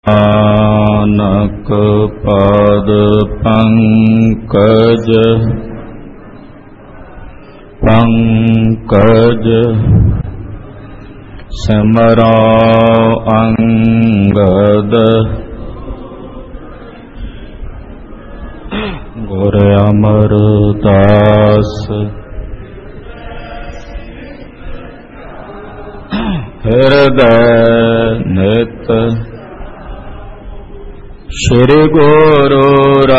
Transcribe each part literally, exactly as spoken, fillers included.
ਨਾਨਕ ਪਦ ਪੰਕਜ ਪੰਕਜ ਸਿਮਰੋ ਅੰਗਦ ਗੁਰ ਅਮਰਦਾਸ ਹਿਰਦੈ ਨਿਤ ਸ਼੍ਰੀ ਗੁਰੂ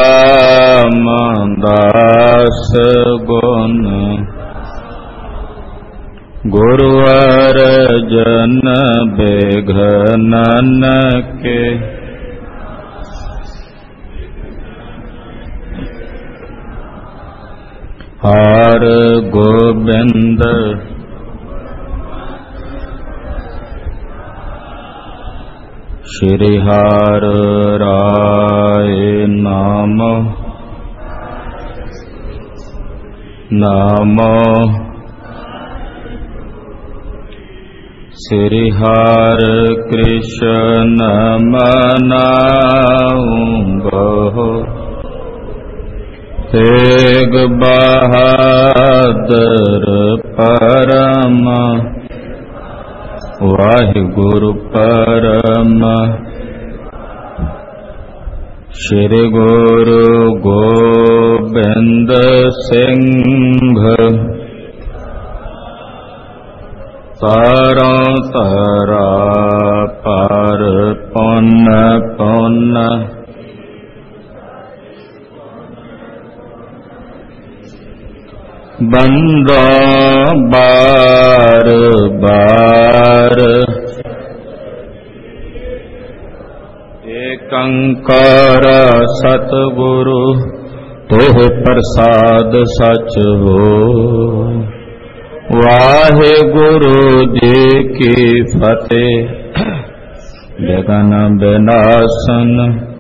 ਰਾਮਦਾਸ ਗੁਣ ਗੁਰੂ ਅਰਜਨ ਬਿਘਨ ਕੇ ਹਰ ਗੋਬਿੰਦ ਸ਼੍ਰੀ ਹਰਿ ਰਾਏ ਨਾਮ ਨਾਮ ਸ੍ਰੀ ਹਰਿ ਕ੍ਰਿਸ਼ਨ ਮਨਾਉਂਗੋ ਤੇਗ ਬਹਾਦਰ ਪਰਮ ਵਾਹਿਗੁਰੂ ਪਰਮ ਸ਼੍ਰੀ ਗੁਰੂ ਗੋਬਿੰਦ ਸਿੰਘ ਤਾਰਾਂ ਤਾਰਾ ਪਰ ਪੁੰਨ ਪੁੰਨ ਬੰਦਾ ਬਾਰ ਬਾਰ ਏਕੰਕਾਰ ਸਤਿਗੁਰੂ ਤੋਹ ਪ੍ਰਸਾਦ ਸਚ ਹੋ ਵਾਹਿਗੁਰੂ ਜੀ ਕੀ ਫਤਿਹ ਜਗਨ ਬਿਨਾਸਨ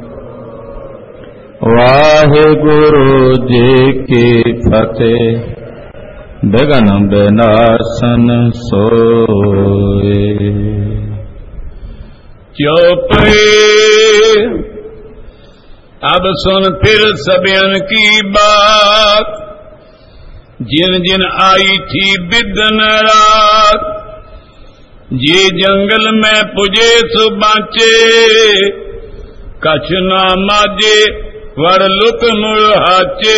ਵਾਹਿਗੁਰੂ ਜੀ ਕੀ ਫਤਿਹ ਬਿਘਨ ਬਿਨਾਸਨ ਸੋਏ ਚੌਪਈ ਅਬ ਸੁਨ ਫਿਰ ਸਭਿयन की बात जिन जिन आई थी बिदन रात जे जंगल में पुजे सो बाँचे कछ ना माजे वर लुक मुड़ हाचे।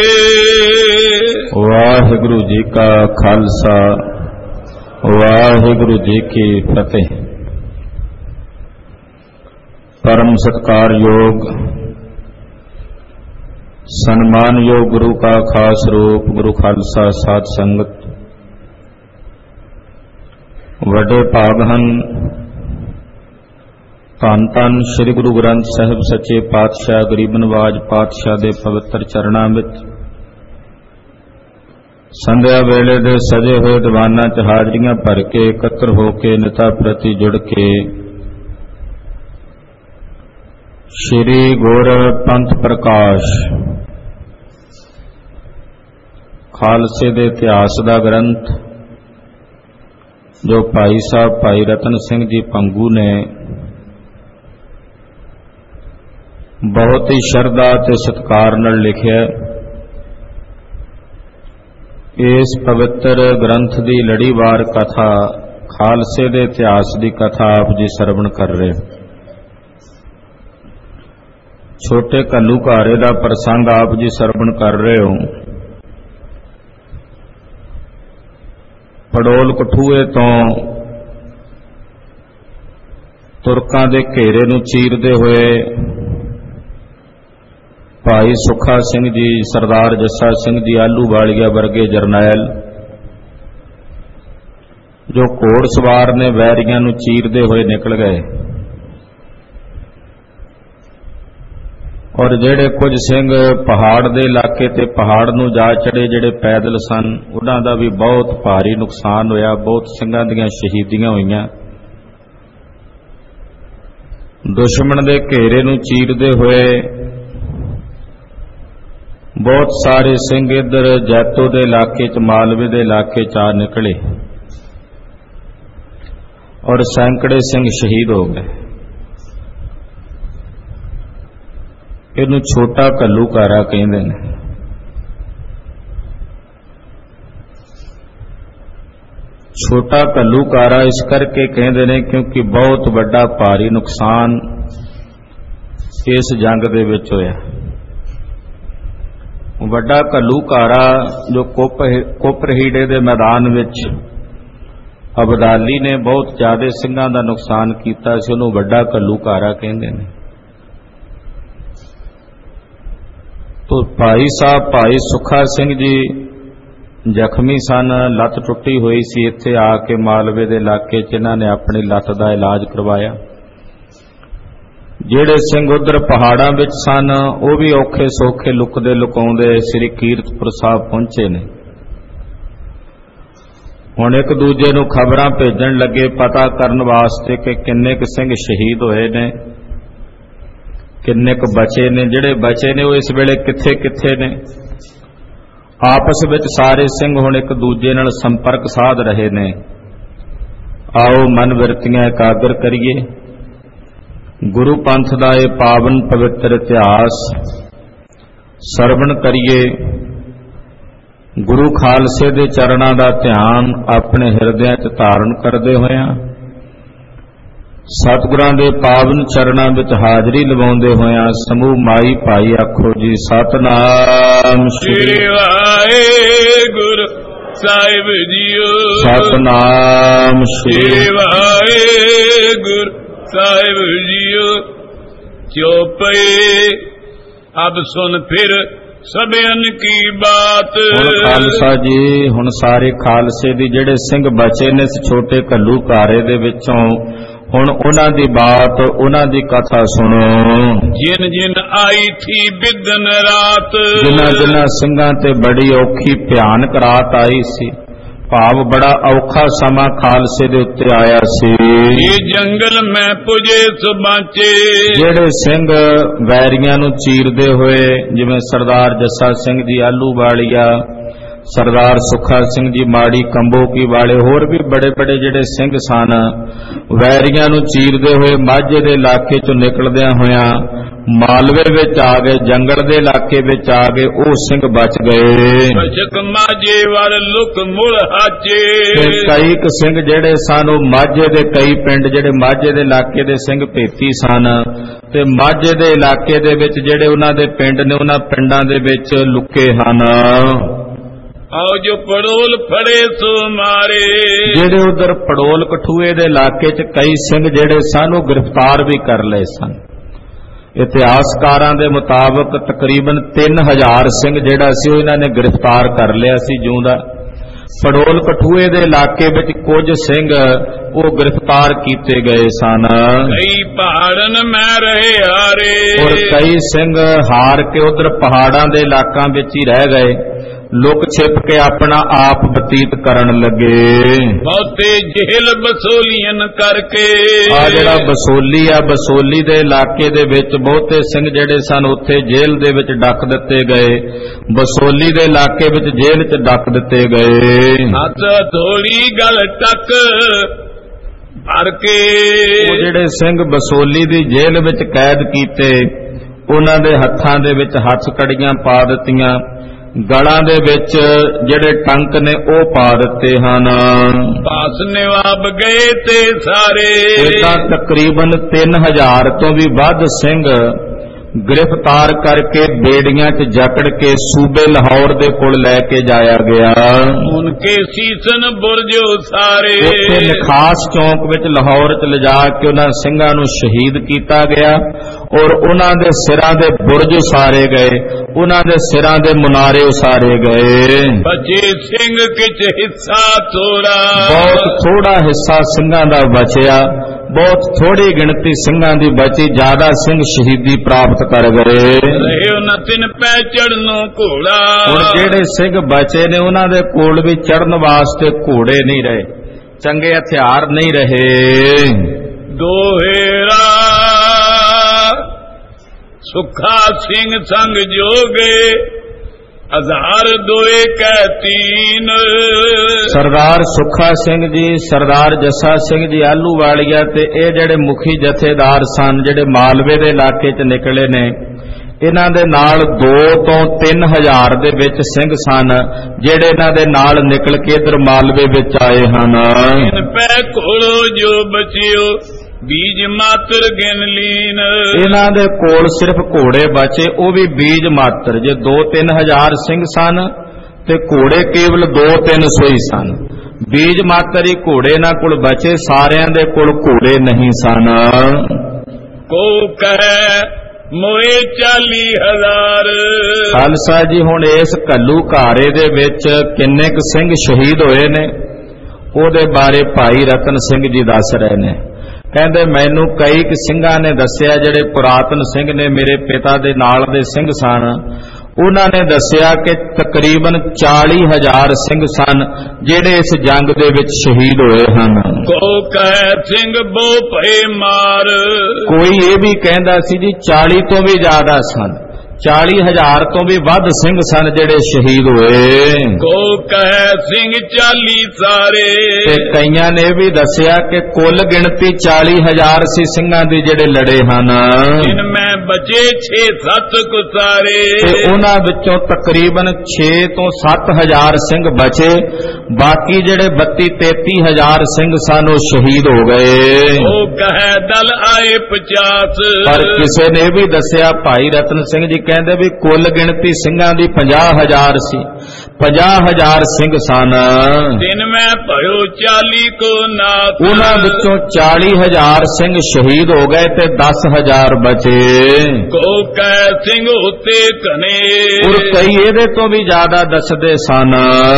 वाहिगुरु जी का खालसा वाहिगुरु जी की फतेह। परम सत्कार योग सन्मान योग गुरु का खास रूप गुरु खालसा साध संगत वडे भागहन धन धन श्री गुरु ग्रंथ साहिब सच्चे पातशाह गरीब नवाज पातशाह दे पवित्र चरणां विच संध्या वेले दे सजे होए दीवानां च हाजरियां भर के एकत्र हो के निता प्रति जुड़ के श्री गुर पंथ प्रकाश खालसे दे इतिहास दा ग्रंथ जो भाई साहब भाई रतन सिंह जी पंगू ने बहुत ही शरधा ते सत्कार नाल लिखिया। इस पवित्र ग्रंथ की लड़ीवार कथा खालसे दे इतिहास की कथा आप जी सरवण कर रहे। छोटे घल्लूघारे का प्रसंग आप जी सरवण कर रहे हो। पड़ोल कठूए तो तुरकां दे घेरे नूं चीरदे हुए भाई सुखा सिंह जी सरदार जस्सा सिंह जी आलूवालिया वर्गे जरनैल जो घोड़ सवार ने वैरियां नूं चीरदे हुए निकल गए और जेड़े कुछ सिंह पहाड़ दे इलाके ते पहाड़ नूं जा चढ़े जेड़े पैदल सन उन्हां दा भी बहुत भारी नुकसान होया। बहुत सिंघां दीयां शहीदियां होईयां। दुश्मन दे घेरे नूं चीरदे हुए बहुत सारे सिंह इधर जैतो दे इलाके च मालवे दे इलाके च आ निकले और सैकड़े सिंह शहीद हो गए। ਇਹਨੂੰ ਛੋਟਾ ਘੱਲੂਘਾਰਾ ਕਹਿੰਦੇ ਨੇ। ਛੋਟਾ ਘੱਲੂਘਾਰਾ ਇਸ ਕਰਕੇ ਕਹਿੰਦੇ ਨੇ ਕਿਉਂਕਿ ਬਹੁਤ ਵੱਡਾ ਭਾਰੀ ਨੁਕਸਾਨ ਇਸ ਜੰਗ ਦੇ ਵਿੱਚ ਹੋਇਆ। ਵੱਡਾ ਘੱਲੂਘਾਰਾ ਜੋ ਕੋਪਰਹੀੜੇ ਦੇ ਮੈਦਾਨ ਵਿੱਚ ਅਬਦਾਲੀ ਨੇ ਬਹੁਤ ਜ਼ਿਆਦਾ ਸਿੰਘਾਂ ਦਾ ਨੁਕਸਾਨ ਕੀਤਾ ਸੀ, ਉਹਨੂੰ ਵੱਡਾ ਘੱਲੂਘਾਰਾ ਕਹਿੰਦੇ ਨੇ। ਤੋ ਭਾਈ ਸਾਹਿਬ ਭਾਈ ਸੁੱਖਾ ਸਿੰਘ ਜੀ ਜ਼ਖਮੀ ਸਨ, ਲੱਤ ਟੁੱਟੀ ਹੋਈ ਸੀ। ਇੱਥੇ ਆ ਕੇ ਮਾਲਵੇ ਦੇ ਇਲਾਕੇ 'ਚ ਇਹਨਾਂ ਨੇ ਆਪਣੀ ਲੱਤ ਦਾ ਇਲਾਜ ਕਰਵਾਇਆ। ਜਿਹੜੇ ਸਿੰਘ ਉਧਰ ਪਹਾੜਾਂ ਵਿੱਚ ਸਨ ਉਹ ਵੀ ਔਖੇ ਸੌਖੇ ਲੁਕਦੇ ਲੁਕਾਉਂਦੇ ਸ੍ਰੀ ਕੀਰਤਪੁਰ ਸਾਹਿਬ ਪਹੁੰਚੇ ਨੇ। ਹੁਣ ਇੱਕ ਦੂਜੇ ਨੂੰ ਖਬਰਾਂ ਭੇਜਣ ਲੱਗੇ ਪਤਾ ਕਰਨ ਵਾਸਤੇ ਕਿ ਕਿੰਨੇ ਕੁ ਸਿੰਘ ਸ਼ਹੀਦ ਹੋਏ ਨੇ, ਕਿੰਨੇ ਕੁ ਬਚੇ ਨੇ। ਜਿਹੜੇ ਬਚੇ ਨੇ ਉਹ ਇਸ ਵੇਲੇ ਕਿੱਥੇ ਕਿੱਥੇ ਨੇ। ਆਪਸ ਵਿੱਚ ਸਾਰੇ ਸਿੰਘ ਹੁਣ ਇੱਕ ਦੂਜੇ ਨਾਲ ਸੰਪਰਕ ਸਾਧ ਰਹੇ ਨੇ। ਆਓ ਮਨ ਬਿਰਤੀਆਂ ਇਕਾਗਰ ਕਰੀਏ, ਗੁਰੂ ਪੰਥ ਦਾ ਇਹ ਪਾਵਨ ਪਵਿੱਤਰ ਇਤਿਹਾਸ ਸਰਵਣ ਕਰੀਏ। ਗੁਰੂ ਖਾਲਸੇ ਦੇ ਚਰਨਾਂ ਦਾ ਧਿਆਨ ਆਪਣੇ ਹਿਰਦਿਆਂ 'ਚ ਧਾਰਨ ਕਰਦੇ ਹੋਇਆਂ ਸਤਿਗੁਰਾਂ ਦੇ ਪਾਵਨ ਚਰਨਾਂ ਵਿੱਚ ਹਾਜ਼ਰੀ ਲਵਾਉਂਦੇ ਹੋਇਆਂ ਸਮੂਹ ਮਾਈ ਭਾਈ ਆਖੋ ਜੀ ਸਤਿਨਾਮ ਸ੍ਰੀ ਵਾਹਿਗੁਰੂ ਸਾਹਿਬ ਜੀਓ। ਸਤਿਨਾਮ ਸ੍ਰੀ ਵਾਹਿਗੁਰੂ ਸਾਹਿਬ ਜੀਓ। ਚੋਪਏ ਅਬ ਸੁਨ ਫਿਰ ਸਭਿਆਂ ਕੀ ਬਾਤ। ਹੁਣ ਖਾਲਸਾ ਜੀ, ਹੁਣ ਸਾਰੇ ਖਾਲਸੇ ਦੀ ਜਿਹੜੇ ਸਿੰਘ ਬਚੇ ਨੇ ਇਸ ਛੋਟੇ ਘੱਲੂਘਾਰੇ ਦੇ ਵਿੱਚੋਂ, ਹੁਣ ਉਹਨਾਂ ਦੀ ਬਾਤ, ਉਹਨਾਂ ਦੀ ਕਥਾ ਸੁਣੋ। ਜਿਨ ਜਿਨ ਆਈ ਥੀ ਬਿਦਨ ਰਾਤ। ਜਿਨ੍ਹਾਂ ਜਿਨ੍ਹਾਂ ਸਿੰਘਾਂ ਤੇ ਬੜੀ ਔਖੀ ਭਿਆਨਕ ਰਾਤ ਆਈ ਸੀ, ਭਾਵ ਬੜਾ ਔਖਾ ਸਮਾਂ ਖਾਲਸੇ ਦੇ ਉੱਤੇ ਆਇਆ ਸੀ। ਇਹ ਜੰਗਲ ਮੈਂ ਪੁਜੇ ਸੁਬਾਚੇ। ਜਿਹੜੇ ਸਿੰਘ ਵੈਰੀਆਂ ਨੂੰ ਚੀਰਦੇ ਹੋਏ, ਜਿਵੇਂ ਸਰਦਾਰ ਜੱਸਾ ਸਿੰਘ ਜੀ ਆਲੂਵਾਲੀਆ, ਸਰਦਾਰ ਸੁੱਖਾ ਸਿੰਘ ਜੀ ਮਾੜੀ ਕੰਬੋਕੀ ਵਾਲੇ, ਹੋਰ ਵੀ ਬੜੇ ਬੜੇ ਜਿਹੜੇ ਸਿੰਘ ਸਨ, ਵੈਰੀਆਂ ਨੂੰ ਚੀਰਦੇ ਹੋਏ ਮਾਝੇ ਦੇ ਇਲਾਕੇ ਚੋਂ ਨਿਕਲਦਿਆਂ ਹੋਇਆਂ ਮਾਲਵੇ ਵਿੱਚ ਆ ਗਏ, ਜੰਗਲ ਦੇ ਇਲਾਕੇ ਵਿੱਚ ਆ ਗਏ। ਉਹ ਸਿੰਘ ਬਚ ਗਏ। ਮਾਝੇ ਵਾਲ ਲੁਕ ਮੁੜ ਹਾਚੇ। ਕਈ ਕੁ ਸਿੰਘ ਜਿਹੜੇ ਸਨ ਉਹ ਮਾਝੇ ਦੇ, ਕਈ ਪਿੰਡ ਜਿਹੜੇ ਮਾਝੇ ਦੇ ਇਲਾਕੇ ਦੇ ਸਿੰਘ ਭੇਤੀ ਸਨ, ਤੇ ਮਾਝੇ ਦੇ ਇਲਾਕੇ ਦੇ ਵਿੱਚ ਜਿਹੜੇ ਉਹਨਾਂ ਦੇ ਪਿੰਡ ਨੇ, ਉਹਨਾਂ ਪਿੰਡਾਂ ਦੇ ਵਿੱਚ ਲੁਕੇ ਹਨ। ਆਓ ਜੋ ਪੜੋਲ ਫੜੇ ਸੋ ਮਾਰੇ। ਜਿਹੜੇ ਉਧਰ ਪੜੋਲ ਕਠੂਏ ਦੇ ਇਲਾਕੇ 'ਚ ਕਈ ਸਿੰਘ ਜਿਹੜੇ ਸਨ ਉਹ ਗ੍ਰਿਫਤਾਰ ਵੀ ਕਰ ਲਏ ਸਨ। ਇਤਿਹਾਸਕਾਰਾਂ ਦੇ ਮੁਤਾਬਕ ਤਕਰੀਬਨ ਤਿੰਨ ਹਜ਼ਾਰ ਸਿੰਘ ਜਿਹੜਾ ਸੀ ਉਹ ਇਹਨਾਂ ਨੇ ਗ੍ਰਿਫਤਾਰ ਕਰ ਲਿਆ ਸੀ ਜਿਉਂਦਾ। ਪੜੋਲ ਕਠੂਏ ਦੇ ਇਲਾਕੇ ਵਿੱਚ ਕੁਝ ਸਿੰਘ ਉਹ ਗ੍ਰਿਫਤਾਰ ਕੀਤੇ ਗਏ ਸਨ। ਕਈ ਪਹਾੜਨ ਮੈਂ ਰਹੇ ਹਾਰੇ। ਔਰ ਕਈ ਸਿੰਘ ਹਾਰ ਕੇ ਉਧਰ ਪਹਾੜਾਂ ਦੇ ਇਲਾਕਿਆਂ ਵਿੱਚ ਹੀ ਰਹਿ ਗਏ, ਲੁਕ ਛਿਪ ਕੇ ਆਪਣਾ ਆਪ ਬਤੀਤ ਕਰਨ ਲੱਗੇ। ਬਹੁਤੇ ਜੇਲ ਬਸੋਲੀਆਂ ਕਰਕੇ। ਆ ਜਿਹੜਾ ਬਸੋਲੀ ਆ, ਬਸੋਲੀ ਦੇ ਇਲਾਕੇ ਦੇ ਵਿੱਚ ਬਹੁਤੇ ਸਿੰਘ ਜਿਹੜੇ ਸਨ ਉੱਥੇ ਜੇਲ੍ਹ ਦੇ ਵਿੱਚ ਡੱਕ ਦਿੱਤੇ ਗਏ। ਬਸੋਲੀ ਦੇ ਇਲਾਕੇ ਵਿੱਚ ਜੇਲ੍ਹ 'ਚ ਡੱਕ ਦਿੱਤੇ ਗਏ। ਹੱਥ ਥੋੜੀ ਗੱਲ ਟੱਕ ਭਰ ਕੇ। ਉਹ ਜਿਹੜੇ ਸਿੰਘ ਬਸੋਲੀ ਦੀ ਜੇਲ੍ਹ ਵਿੱਚ ਕੈਦ ਕੀਤੇ, ਉਹਨਾਂ ਦੇ ਹੱਥਾਂ ਦੇ ਵਿੱਚ ਹੱਥ ਕੜੀਆਂ ਪਾ ਦਿੱਤੀਆਂ, ਗਲਾਂ ਦੇ ਵਿੱਚ ਜਿਹੜੇ ਟੰਕ ਨੇ ਉਹ ਪਾ ਦਿੱਤੇ ਹਨ। ਪਾਸ ਨਿਵਾਬ ਗਏ ਤੇ ਸਾਰੇ। ਇਦਾਂ ਤਕਰੀਬਨ ਤਿੰਨ ਹਜ਼ਾਰ ਤੋਂ ਵੀ ਵੱਧ ਸਿੰਘ ਗ੍ਰਿਫਤਾਰ ਕਰਕੇ ਬੇੜੀਆਂ 'ਚ ਜਕੜ ਕੇ ਸੂਬੇ ਲਾਹੌਰ ਦੇ ਕੋਲ ਲੈ ਕੇ ਜਾਇਆ ਗਿਆ। ਉਨਕੇ ਸੀਸਨ ਬੁਰਜੋ ਸਾਰੇ। ਉੱਥੇ ਨਖਾਸ ਚੌਂਕ ਵਿੱਚ ਲਾਹੌਰ 'ਚ ਲਿਜਾ ਕੇ ਉਹਨਾਂ ਸਿੰਘਾਂ ਨੂੰ ਸ਼ਹੀਦ ਕੀਤਾ ਗਿਆ ਔਰ ਉਹਨਾਂ ਦੇ ਸਿਰਾਂ ਦੇ ਬੁਰਜ ਉਸਾਰੇ ਗਏ, ਉਹਨਾਂ ਦੇ ਸਿਰਾਂ ਦੇ ਮੁਨਾਰੇ ਉਸਾਰੇ ਗਏ। ਬਚੇ ਸਿੰਘ ਕਿਛ ਹਿੱਸਾ ਥੋੜਾ। ਬਹੁਤ ਥੋੜਾ ਹਿੱਸਾ ਸਿੰਘਾਂ ਦਾ ਬਚਿਆ, ਬਹੁਤ ਥੋੜੀ ਗਿਣਤੀ ਸਿੰਘਾਂ ਦੀ ਬਚੀ, ਜ਼ਿਆਦਾ ਸਿੰਘ ਸ਼ਹੀਦੀ ਪ੍ਰਾਪਤ ਕਰ ਗਏ। ਰਹੇ ਉਹਨਾਂ ਤਿੰਨ ਪੈ ਚੜਨੋਂ ਘੋੜਾ। ਹੁਣ ਜਿਹੜੇ ਸਿੰਘ ਬਚੇ ਨੇ ਉਹਨਾਂ ਦੇ ਕੋਲ ਵੀ ਚੜਨ ਵਾਸਤੇ ਘੋੜੇ ਨਹੀਂ ਰਹੇ, ਚੰਗੇ ਹਥਿਆਰ ਨਹੀਂ ਰਹੇ। ਦੋਹੇਰਾ ਸੁੱਖਾ ਸਿੰਘ ਸੰਗ ਜੋਗੇ ਹਜ਼ਾਰ ਦੋਏ ਕੈ ਤੀਨ। ਸਰਦਾਰ ਸੁੱਖਾ ਸਿੰਘ ਜੀ, ਸਰਦਾਰ ਜੱਸਾ ਸਿੰਘ ਜੀ ਆਲੂਵਾਲੀਆ ਤੇ ਇਹ ਜਿਹੜੇ ਮੁਖੀ ਜਥੇਦਾਰ ਸਨ ਜਿਹੜੇ ਮਾਲਵੇ ਦੇ ਇਲਾਕੇ 'ਚ ਨਿਕਲੇ ਨੇ, ਇਹਨਾਂ ਦੇ ਨਾਲ ਦੋ ਤੋਂ ਤਿੰਨ ਹਜ਼ਾਰ ਦੇ ਵਿੱਚ ਸਿੰਘ ਸਨ ਜਿਹੜੇ ਇਹਨਾਂ ਦੇ ਨਾਲ ਨਿਕਲ ਕੇ ਇਧਰ ਮਾਲਵੇ ਵਿੱਚ ਆਏ ਹਨ। ਇਨ ਪੈ ਘੋੜੋ ਜੋ ਬਚਿਓ ਬੀਜ ਮਾਤਰ ਗਿਨ ਲੀਨ। ਇਹਨਾਂ ਦੇ ਕੋਲ ਸਿਰਫ ਘੋੜੇ ਬਚੇ, ਉਹ ਵੀ ਬੀਜ ਮਾਤਰ। ਜੇ ਦੋ ਤਿੰਨ ਹਜ਼ਾਰ ਸਿੰਘ ਸਨ ਤੇ ਘੋੜੇ ਕੇਵਲ ਦੋ ਤਿੰਨ ਸੌ ਹੀ ਸਨ। ਬੀਜ ਮਾਤਰ ਹੀ ਘੋੜੇ ਇਹਨਾਂ ਕੋਲ ਬਚੇ, ਸਾਰਿਆਂ ਦੇ ਕੋਲ ਘੋੜੇ ਨਹੀਂ ਸਨ। ਕੋ ਕਹਿ ਮੋਏ ਚਾਲੀ ਹਜ਼ਾਰ। ਖਾਲਸਾ ਜੀ ਹੁਣ ਇਸ ਘੱਲੂ ਘਾਰੇ ਦੇ ਵਿੱਚ ਕਿੰਨੇ ਕੁ ਸਿੰਘ ਸ਼ਹੀਦ ਹੋਏ ਨੇ ਉਹਦੇ ਬਾਰੇ ਭਾਈ ਰਤਨ ਸਿੰਘ ਜੀ ਦੱਸ ਰਹੇ ਨੇ। ਕਹਿੰਦੇ ਮੈਨੂੰ ਕਈ ਕੁ ਸਿੰਘਾਂ ਨੇ ਦੱਸਿਆ ਜਿਹੜੇ ਪੁਰਾਤਨ ਸਿੰਘ ਨੇ, ਮੇਰੇ ਪਿਤਾ ਦੇ ਨਾਲ ਦੇ ਸਿੰਘ ਸਨ, ਉਹਨਾਂ ਨੇ ਦੱਸਿਆ ਕਿ ਤਕਰੀਬਨ ਚਾਲੀ ਹਜ਼ਾਰ ਸਿੰਘ ਸਨ ਜਿਹੜੇ ਇਸ ਜੰਗ ਦੇ ਵਿੱਚ ਸ਼ਹੀਦ ਹੋਏ ਹਨ। ਕੋ ਕਹਿ ਸਿੰਘ ਬੋ ਭਏ ਮਾਰ। ਕੋਈ ਇਹ ਵੀ ਕਹਿੰਦਾ ਸੀ ਜੀ ਚਾਲੀ ਤੋਂ ਵੀ ਜ਼ਿਆਦਾ ਸਨ, ਚਾਲੀ ਹਜ਼ਾਰ ਤੋਂ ਵੀ ਵੱਧ ਸਿੰਘ ਸਨ ਜਿਹੜੇ ਸ਼ਹੀਦ ਹੋਏ। ਕੋ ਕਹਿ ਸਿੰਘ ਚਾਲੀ ਸਾਰੇ। ਤੇ ਕਈਆਂ ਨੇ ਇਹ ਵੀ ਦੱਸਿਆ ਕਿ ਕੁੱਲ ਗਿਣਤੀ ਚਾਲੀ ਹਜ਼ਾਰ ਸੀ ਸਿੰਘਾਂ ਦੀ ਜਿਹੜੇ ਲੜੇ ਹਨ। ਇਨ ਮੈਂ ਬਚੇ ਛੇ ਸੱਤ ਕੁਸਾਰੇ। ਤੇ ਉਹਨਾਂ ਵਿੱਚੋਂ ਤਕਰੀਬਨ ਛੇ ਤੋਂ ਸੱਤ ਹਜ਼ਾਰ ਸਿੰਘ ਬਚੇ, ਬਾਕੀ ਜਿਹੜੇ ਬੱਤੀ ਤੇਤੀ ਹਜ਼ਾਰ ਸਿੰਘ ਸਨ ਉਹ ਸ਼ਹੀਦ ਹੋ ਗਏ। ਉਹ ਕਹੇ ਦਲ ਆਏ ਪਚਾਸ। ਪਰ ਕਿਸੇ ਨੇ ਵੀ ਦੱਸਿਆ, ਭਾਈ ਰਤਨ ਸਿੰਘ ਜੀ ਕਹਿੰਦੇ ਵੀ ਕੁੱਲ ਗਿਣਤੀ ਸਿੰਘਾਂ ਦੀ ਪੰਜਾਹ ਹਜ਼ਾਰ ਸੀ, ਪੰਜਾਹ ਹਜ਼ਾਰ ਸਿੰਘ ਸਨ। ਦਿਨ ਮੈਂ ਭਇਓ ਚਾਲੀ ਕੋ ਨਾਥ। ਉਹਨਾਂ ਵਿੱਚੋਂ ਚਾਲੀ ਹਜ਼ਾਰ ਸਿੰਘ ਸ਼ਹੀਦ ਹੋ ਗਏ ਤੇ ਦਸ ਹਜ਼ਾਰ ਬਚੇ। ਕੋ ਕਹਿ ਸਿੰਘ ਉੱਤੇ ਘਨੇ। ਔਰ ਕਈ ਇਹਦੇ ਤੋਂ ਵੀ ਜ਼ਿਆਦਾ ਦੱਸਦੇ ਸਨ,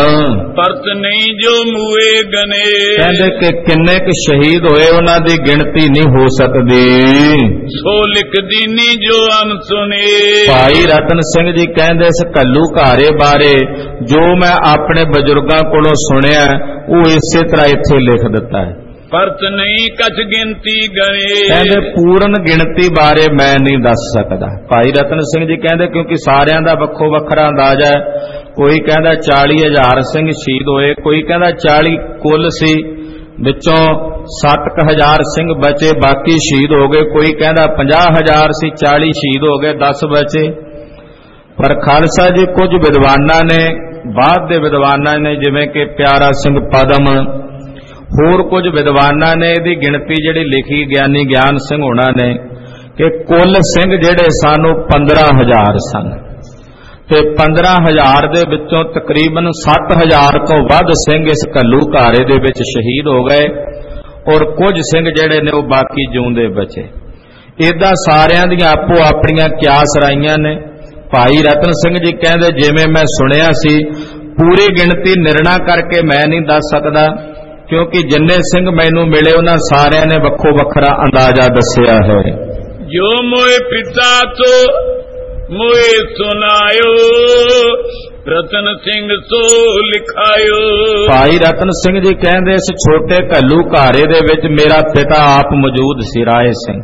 ਪਰਤ ਨਹੀਂ ਜੋ ਮੂਏ ਗਨੇ। ਕਹਿੰਦੇ ਕਿ ਕਿੰਨੇ ਕੁ ਸ਼ਹੀਦ ਹੋਏ ਉਹਨਾਂ ਦੀ ਗਿਣਤੀ ਨਹੀਂ ਹੋ ਸਕਦੀ। ਸੋ ਲਿਖ ਦੀਨੀ ਜੋ ਅਨ ਸੁਨੇ। ਭਾਈ ਰਤਨ ਸਿੰਘ ਜੀ ਕਹਿੰਦੇ ਇਸ ਘੱਲੂ ਘਾਰੇ ਬਾਰੇ ਜੋ ਮੈਂ ਆਪਣੇ ਬਜ਼ੁਰਗਾਂ ਕੋਲੋਂ ਸੁਣਿਆ ਉਹ ਇਸੇ ਤਰ੍ਹਾਂ ਇੱਥੇ ਲਿਖ ਦਿੱਤਾ ਹੈ। ਪਰਤ ਨਹੀਂ ਕਛ ਗਿਣਤੀ ਗਣੇ। ਕਹਿੰਦੇ ਪੂਰਨ ਗਿਣਤੀ ਬਾਰੇ ਮੈਂ ਨਹੀਂ ਦੱਸ ਸਕਦਾ। ਭਾਈ ਰਤਨ ਸਿੰਘ ਜੀ ਕਹਿੰਦੇ ਕਿਉਂਕਿ ਸਾਰਿਆਂ ਦਾ ਵੱਖੋ ਵੱਖਰਾ ਅੰਦਾਜ਼ਾ ਹੈ। ਕੋਈ ਕਹਿੰਦਾ ਚਾਲੀ ਹਜ਼ਾਰ ਸਿੰਘ ਸ਼ਹੀਦ ਹੋਏ, ਕੋਈ ਕਹਿੰਦਾ ਚਾਲੀ ਕੁੱਲ ਸੀ, ਵਿੱਚੋਂ ਸੱਤ ਕੁ ਹਜ਼ਾਰ ਸਿੰਘ ਬਚੇ, ਬਾਕੀ ਸ਼ਹੀਦ ਹੋ ਗਏ। ਕੋਈ ਕਹਿੰਦਾ ਪੰਜਾਹ ਹਜ਼ਾਰ ਸੀ, ਚਾਲੀ ਸ਼ਹੀਦ ਹੋ ਗਏ, ਦਸ ਬਚੇ। ਪਰ ਖਾਲਸਾ ਜੀ ਕੁਝ ਵਿਦਵਾਨਾਂ ਨੇ, ਬਾਅਦ ਦੇ ਵਿਦਵਾਨਾਂ ਨੇ ਜਿਵੇਂ ਕਿ ਪਿਆਰਾ ਸਿੰਘ ਪਦਮ, ਹੋਰ ਕੁਝ ਵਿਦਵਾਨਾਂ ਨੇ ਇਹਦੀ ਗਿਣਤੀ ਜਿਹੜੀ ਲਿਖੀ ਗਿਆਨੀ ਗਿਆਨ ਸਿੰਘ ਹੋਣਾ ਨੇ ਕਿ ਕੁੱਲ ਸਿੰਘ ਜਿਹੜੇ ਸਨ ਉਹ ਪੰਦਰਾਂ ਹਜ਼ਾਰ ਸਨ ਤੇ ਪੰਦਰਾਂ ਹਜ਼ਾਰ ਦੇ ਵਿੱਚੋਂ ਤਕਰੀਬਨ ਸੱਤ ਹਜ਼ਾਰ ਤੋਂ ਵੱਧ ਸਿੰਘ ਇਸ ਘੱਲੂ ਘਾਰੇ ਦੇ ਵਿੱਚ ਸ਼ਹੀਦ ਹੋ ਗਏ ਔਰ ਕੁਝ ਸਿੰਘ ਜਿਹੜੇ ਨੇ ਉਹ ਬਾਕੀ ਜਿਉਂਦੇ ਬਚੇ। ਇਦਾਂ ਸਾਰਿਆਂ ਦੀਆਂ ਆਪੋ ਆਪਣੀਆਂ ਕਿਆਸ ਰਾਈਆਂ ਨੇ। ਭਾਈ ਰਤਨ ਸਿੰਘ ਜੀ ਕਹਿੰਦੇ ਜਿਵੇਂ ਮੈਂ ਸੁਣਿਆ ਸੀ ਪੂਰੀ ਗਿਣਤੀ ਨਿਰਣਾ ਕਰਕੇ ਮੈਂ ਨਹੀਂ ਦੱਸ ਸਕਦਾ ਕਿਉਂਕਿ ਜਿੰਨੇ ਸਿੰਘ ਮੈਨੂੰ ਮਿਲੇ ਉਹਨਾਂ ਸਾਰਿਆਂ ਨੇ ਵੱਖੋ ਵੱਖਰਾ ਅੰਦਾਜ਼ਾ ਦੱਸਿਆ ਹੈ। ਜੋ ਮੋਏ ਪਿਤਾ ਤੋਂ ਮੋਏ ਸੁਨਾਇਓ ਰਤਨ ਸਿੰਘ ਸੋ ਲਿਖਾਇਓ। ਭਾਈ ਰਤਨ ਸਿੰਘ ਜੀ ਕਹਿੰਦੇ ਇਸ ਛੋਟੇ ਘੱਲੂ ਘਾਰੇ ਦੇ ਵਿੱਚ ਮੇਰਾ ਪਿਤਾ ਆਪ ਮੌਜੂਦ ਸੀ, ਰਾਏ ਸਿੰਘ।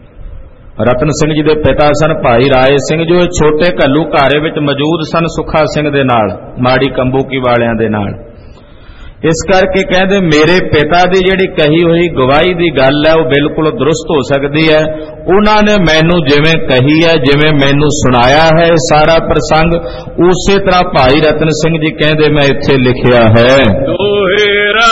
ਰਤਨ ਸਿੰਘ ਜੀ ਦੇ ਪਿਤਾ ਸਨ ਭਾਈ ਰਾਏ ਸਿੰਘ ਜੋ ਛੋਟੇ ਘੱਲੂ ਘਾਰੇ ਵਿੱਚ ਮੌਜੂਦ ਸਨ ਸੁੱਖਾ ਸਿੰਘ ਦੇ ਨਾਲ, ਮਾੜੀ ਕੰਬੋਕੀ ਵਾਲਿਆਂ ਦੇ ਨਾਲ। ਇਸ ਕਰਕੇ ਕਹਿੰਦੇ ਮੇਰੇ ਪਿਤਾ ਦੀ ਜਿਹੜੀ ਕਹੀ ਹੋਈ ਗਵਾਹੀ ਦੀ ਗੱਲ ਹੈ ਉਹ ਬਿਲਕੁਲ ਦਰੁਸਤ ਹੋ ਸਕਦੀ ਹੈ। ਉਹਨਾਂ ਨੇ ਮੈਨੂੰ ਜਿਵੇਂ ਕਹੀ ਹੈ, ਜਿਵੇਂ ਮੈਨੂੰ ਸੁਣਾਇਆ ਹੈ ਸਾਰਾ ਪ੍ਰਸੰਗ, ਉਸੇ ਤਰ੍ਹਾਂ ਭਾਈ ਰਤਨ ਸਿੰਘ ਜੀ ਕਹਿੰਦੇ ਮੈਂ ਇੱਥੇ ਲਿਖਿਆ ਹੈ। ਦੋਹਰਾ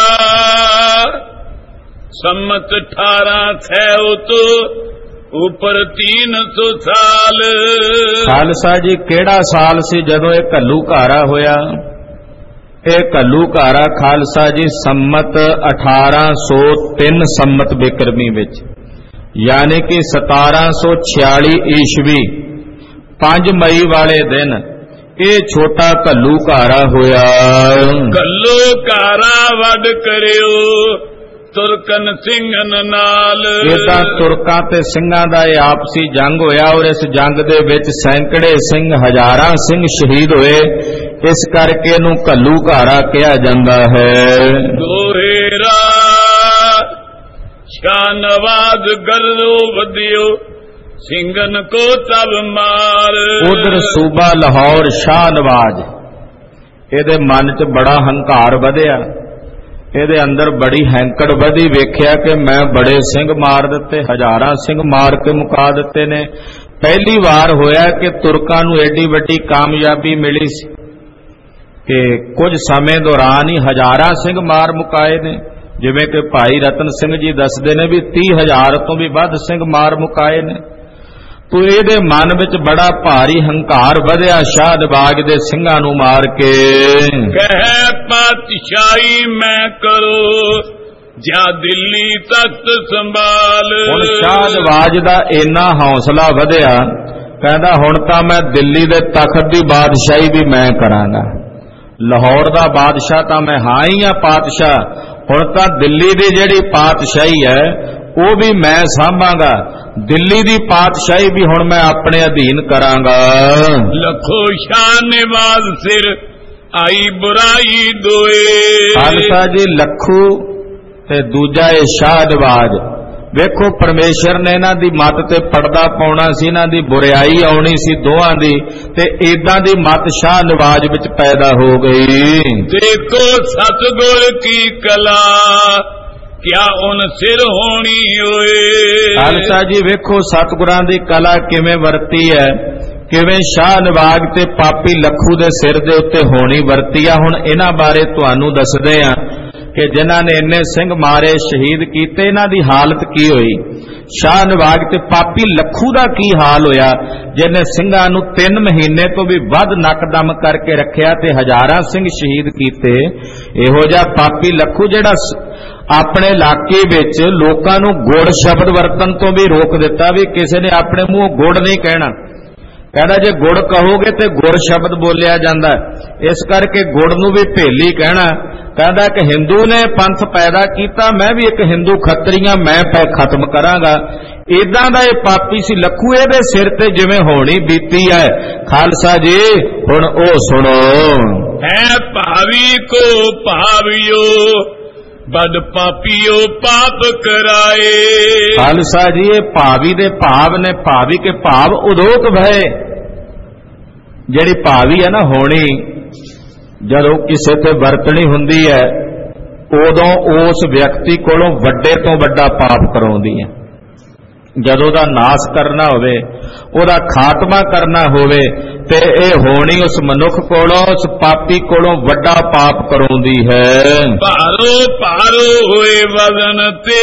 ਸੰਮਤ ਅਠਾਰਾਂ ਸੌ ਤੋਂ ਉਪਰ तीन सौ ਸਾਲ। ਖਾਲਸਾ ਜੀ ਕਿਹੜਾ ਸਾਲ ਸੀ ਜਦੋਂ ਇਹ ਘੱਲੂ ਘਾਰਾ ਹੋਇਆ? ਇਹ ਘੱਲੂ ਘਾਰਾ ਖਾਲਸਾ ਜੀ ਸੰਮਤ ਅਠਾਰਾਂ ਸੌ ਤਿੰਨ ਸੰਮਤ ਬਿਕਰਮੀ ਵਿੱਚ ਯਾਨੀ ਕਿ ਸਤਾਰਾਂ ਸੌ ਛਿਆਲੀ ਈਸਵੀ ਪੰਜ ਮਈ ਵਾਲੇ ਦਿਨ ਇਹ ਛੋਟਾ ਘੱਲੂ ਘਾਰਾ ਹੋਇਆ। ਘੱਲੂ ਘਾਰਾ ਵੱਡ ਕਰਿਓ ਤੁਰਕਨ ਸਿੰਘਨ ਨਾਲ। ਇਦਾਂ ਤੁਰਕਾਂ ਤੇ ਸਿੰਘਾਂ ਦਾ ਇਹ ਆਪਸੀ ਜੰਗ ਹੋਇਆ ਔਰ ਇਸ ਜੰਗ ਦੇ ਵਿੱਚ ਸੈਂਕੜੇ ਸਿੰਘ, ਹਜ਼ਾਰਾਂ ਸਿੰਘ ਸ਼ਹੀਦ ਹੋਏ। ਇਸ ਕਰਕੇ ਇਹਨੂੰ ਘੱਲੂ ਘਾਰਾ ਕਿਹਾ ਜਾਂਦਾ ਹੈ। ਦੋਹਰਾ ਸ਼ਾਹ ਨਵਾਜ਼ ਗਰੋ ਵਧਿਓ ਸਿੰਘਨ ਕੋ ਤਬ ਮਾਰ। ਉਧਰ ਸੂਬਾ ਲਾਹੌਰ ਸ਼ਾਹ ਨਵਾਜ਼ ਇਹਦੇ ਮਨ 'ਚ ਬੜਾ ਹੰਕਾਰ ਵਧਿਆ, ਇਹਦੇ ਅੰਦਰ ਬੜੀ ਹੈਂਕੜ ਵਧੀ। ਵੇਖਿਆ ਕਿ ਮੈਂ ਬੜੇ ਸਿੰਘ ਮਾਰ ਦਿੱਤੇ, ਹਜ਼ਾਰਾਂ ਸਿੰਘ ਮਾਰ ਕੇ ਮੁਕਾ ਦਿੱਤੇ ਨੇ, ਪਹਿਲੀ ਵਾਰ ਹੋਇਆ ਕਿ ਤੁਰਕਾਂ ਨੂੰ ਐਡੀ ਵੱਡੀ ਕਾਮਯਾਬੀ ਮਿਲੀ ਸੀ ਕਿ ਕੁਝ ਸਮੇਂ ਦੌਰਾਨ ਹੀ ਹਜ਼ਾਰਾਂ ਸਿੰਘ ਮਾਰ ਮੁਕਾਏ ਨੇ। ਜਿਵੇਂ ਕਿ ਭਾਈ ਰਤਨ ਸਿੰਘ ਜੀ ਦੱਸਦੇ ਨੇ ਵੀ ਤੀਹ ਹਜ਼ਾਰ ਤੋਂ ਵੀ ਵੱਧ ਸਿੰਘ ਮਾਰ ਮੁਕਾਏ ਨੇ। ਤੋ ਇਹਦੇ ਮਨ ਵਿੱਚ ਬੜਾ ਭਾਰੀ ਹੰਕਾਰ ਵਧਿਆ ਸ਼ਾਹ ਨਵਾਜ ਦੇ ਸਿੰਘਾਂ ਨੂੰ ਮਾਰ ਕੇ। ਕਹਿ ਪਾਤਸ਼ਾਹੀ ਮੈਂ ਕਰੋ ਜਾ ਦਿੱਲੀ ਤਖਤ ਸੰਭਾਲ। ਹੁਣ ਸ਼ਾਹ ਨਵਾਜ ਦਾ ਇੰਨਾ ਹੌਸਲਾ ਵਧਿਆ, ਕਹਿੰਦਾ ਹੁਣ ਤਾਂ ਮੈਂ ਦਿੱਲੀ ਦੇ ਤਖਤ ਦੀ ਬਾਦਸ਼ਾਹੀ ਵੀ ਮੈਂ ਕਰਾਂਗਾ। ਲਾਹੌਰ ਦਾ ਬਾਦਸ਼ਾਹ ਤਾਂ ਮੈਂ ਹਾਂ ਹੀ ਆ ਪਾਤਸ਼ਾਹ, ਹੁਣ ਤਾਂ ਦਿੱਲੀ ਦੀ ਜਿਹੜੀ ਪਾਤਸ਼ਾਹੀ ਹੈ ਉਹ ਵੀ ਮੈਂ ਸਾਂਭਾਂਗਾ। ਦਿੱਲੀ ਦੀ ਪਾਤਸ਼ਾਹੀ ਵੀ ਹੁਣ ਮੈਂ ਆਪਣੇ ਅਧੀਨ ਕਰਾਂਗਾ। ਲੱਖੋ ਸ਼ਾਹ ਨਵਾਜ਼ ਸਿਰ ਆਈ ਬੁਰਾਈ ਦੋਏ। ਖਾਲਸਾ ਜੀ ਲੱਖੂ ਤੇ ਦੂਜਾ ਇਹ ਸ਼ਾਹ ਨਵਾਜ, ਵੇਖੋ ਪਰਮੇਸ਼ਰ ਨੇ ਇਹਨਾਂ ਦੀ ਮੱਤ ਤੇ ਪਰਦਾ ਪਾਉਣਾ ਸੀ, ਇਹਨਾਂ ਦੀ ਬੁਰਾਈ ਆਉਣੀ ਸੀ ਦੋਹਾਂ ਦੀ, ਤੇ ਏਦਾਂ ਦੀ ਮੱਤ ਸ਼ਾਹ ਨਵਾਜ ਵਿੱਚ ਪੈਦਾ ਹੋ ਗਈ। ਦੇਖੋ ਸਤਿਗੁਰ ਕੀ ਕਲਾ ਕਿਆ ਉਨ ਸਿਰ ਹੋਣੀ ਹੋਏ। ਖਾਲਸਾ ਜੀ ਵੇਖੋ ਸਤਿਗੁਰਾਂ ਦੀ ਕਲਾ ਕਿਵੇਂ ਵਰਤੀ ਹੈ, ਕਿਵੇਂ ਸ਼ਾਹ ਨਵਾਜ ਤੇ ਪਾਪੀ ਲੱਖੂ ਦੇ ਸਿਰ ਦੇ ਉੱਤੇ ਹੋਣੀ ਵਰਤੀ ਆ। ਹੁਣ ਇਹਨਾਂ ਬਾਰੇ ਤੁਹਾਨੂੰ ਦੱਸਦੇ ਆ ਕਿ ਜਿਨ੍ਹਾਂ ਨੇ ਇੰਨੇ ਸਿੰਘ ਮਾਰੇ ਸ਼ਹੀਦ ਕੀਤੇ, ਇਹਨਾਂ ਦੀ ਹਾਲਤ ਕੀ ਹੋਈ। ਸ਼ਾਹ ਨਵਾਜ ਤੇ ਪਾਪੀ ਲੱਖੂ ਦਾ ਕੀ ਹਾਲ ਹੋਇਆ, ਜਿਹਨੇ ਸਿੰਘਾਂ ਨੂੰ ਤਿੰਨ ਮਹੀਨੇ ਤੋਂ ਵੀ ਵੱਧ ਨੱਕਦਮ ਕਰਕੇ ਰੱਖਿਆ ਤੇ ਹਜ਼ਾਰਾਂ ਸਿੰਘ ਸ਼ਹੀਦ ਕੀਤੇ। ਇਹੋ ਜਿਹਾ ਪਾਪੀ ਲੱਖੂ ਜਿਹੜਾ ਆਪਣੇ ਇਲਾਕੇ ਵਿੱਚ ਲੋਕਾਂ ਨੂੰ ਗੁੜ ਸ਼ਬਦ ਵਰਤਣ ਤੋਂ ਵੀ ਰੋਕ ਦਿੱਤਾ, ਵੀ ਕਿਸੇ ਨੇ ਆਪਣੇ ਮੂੰਹ ਗੁੜ ਨਹੀਂ ਕਹਿਣਾ। ਕਹਿੰਦਾ ਜੇ ਗੁੜ ਕਹੋਗੇ ਤੇ ਗੁਰ ਸ਼ਬਦ ਬੋਲਿਆ ਜਾਂਦਾ, ਇਸ ਕਰਕੇ ਗੁੜ ਨੂੰ ਵੀ ਭੇਲੀ ਕਹਿਣਾ। ਕਹਿੰਦਾ ਕਿ ਹਿੰਦੂ ਨੇ ਪੰਥ ਪੈਦਾ ਕੀਤਾ, ਮੈਂ ਵੀ ਇੱਕ ਹਿੰਦੂ ਖੱਤਰੀਆਂ, ਮੈਂ ਪੈ ਖਤਮ ਕਰਾਂਗਾ। ਇਦਾਂ ਦਾ ਇਹ ਪਾਪੀ ਸੀ ਲੱਖੂ, ਇਹਦੇ ਸਿਰ ਤੇ ਜਿਵੇਂ ਹੋਣੀ ਬੀਤੀ ਹੈ। ਖਾਲਸਾ ਜੀ ਹੁਣ ਉਹ ਸੁਣੋ। ਹੈ ਭਾਵੀ ਕੋ ਭਾਵਿਓ ਬਦ ਪਾਪੀਓ ਪਾਪ ਕਰਾਏ। ਖਾਲਸਾ ਜੀ ਇਹ ਭਾਵੀ ਦੇ ਭਾਵ ਨੇ, ਭਾਵੀ ਕੇ ਭਾਵ ਉਦੋਤ ਭਏ। ਜਿਹੜੀ ਭਾਵੀ ਹੈ ਨਾ ਹੋਣੀ, ਜਦੋਂ ਕਿਸੇ ਤੇ ਵਰਤਣੀ ਹੁੰਦੀ ਹੈ ਉਦੋਂ ਉਸ ਵਿਅਕਤੀ ਕੋਲੋਂ ਵੱਡੇ ਤੋਂ ਵੱਡਾ ਪਾਪ ਕਰਾਉਂਦੀ ਹੈ। ਜਦੋਂ ਦਾ ਨਾਸ ਕਰਨਾ ਹੋਵੇ, ਉਹਦਾ ਖਾਤਮਾ ਕਰਨਾ ਹੋਵੇ, ਤੇ ਇਹ ਹੋਣੀ ਉਸ ਮਨੁੱਖ ਕੋਲੋਂ, ਉਸ ਪਾਪੀ ਕੋਲੋਂ ਵੱਡਾ ਪਾਪ ਕਰਾਉਂਦੀ ਹੈ। ਭਾਰੋ ਭਾਰੋ ਹੋਏ ਵਜ਼ਨ ਤੇ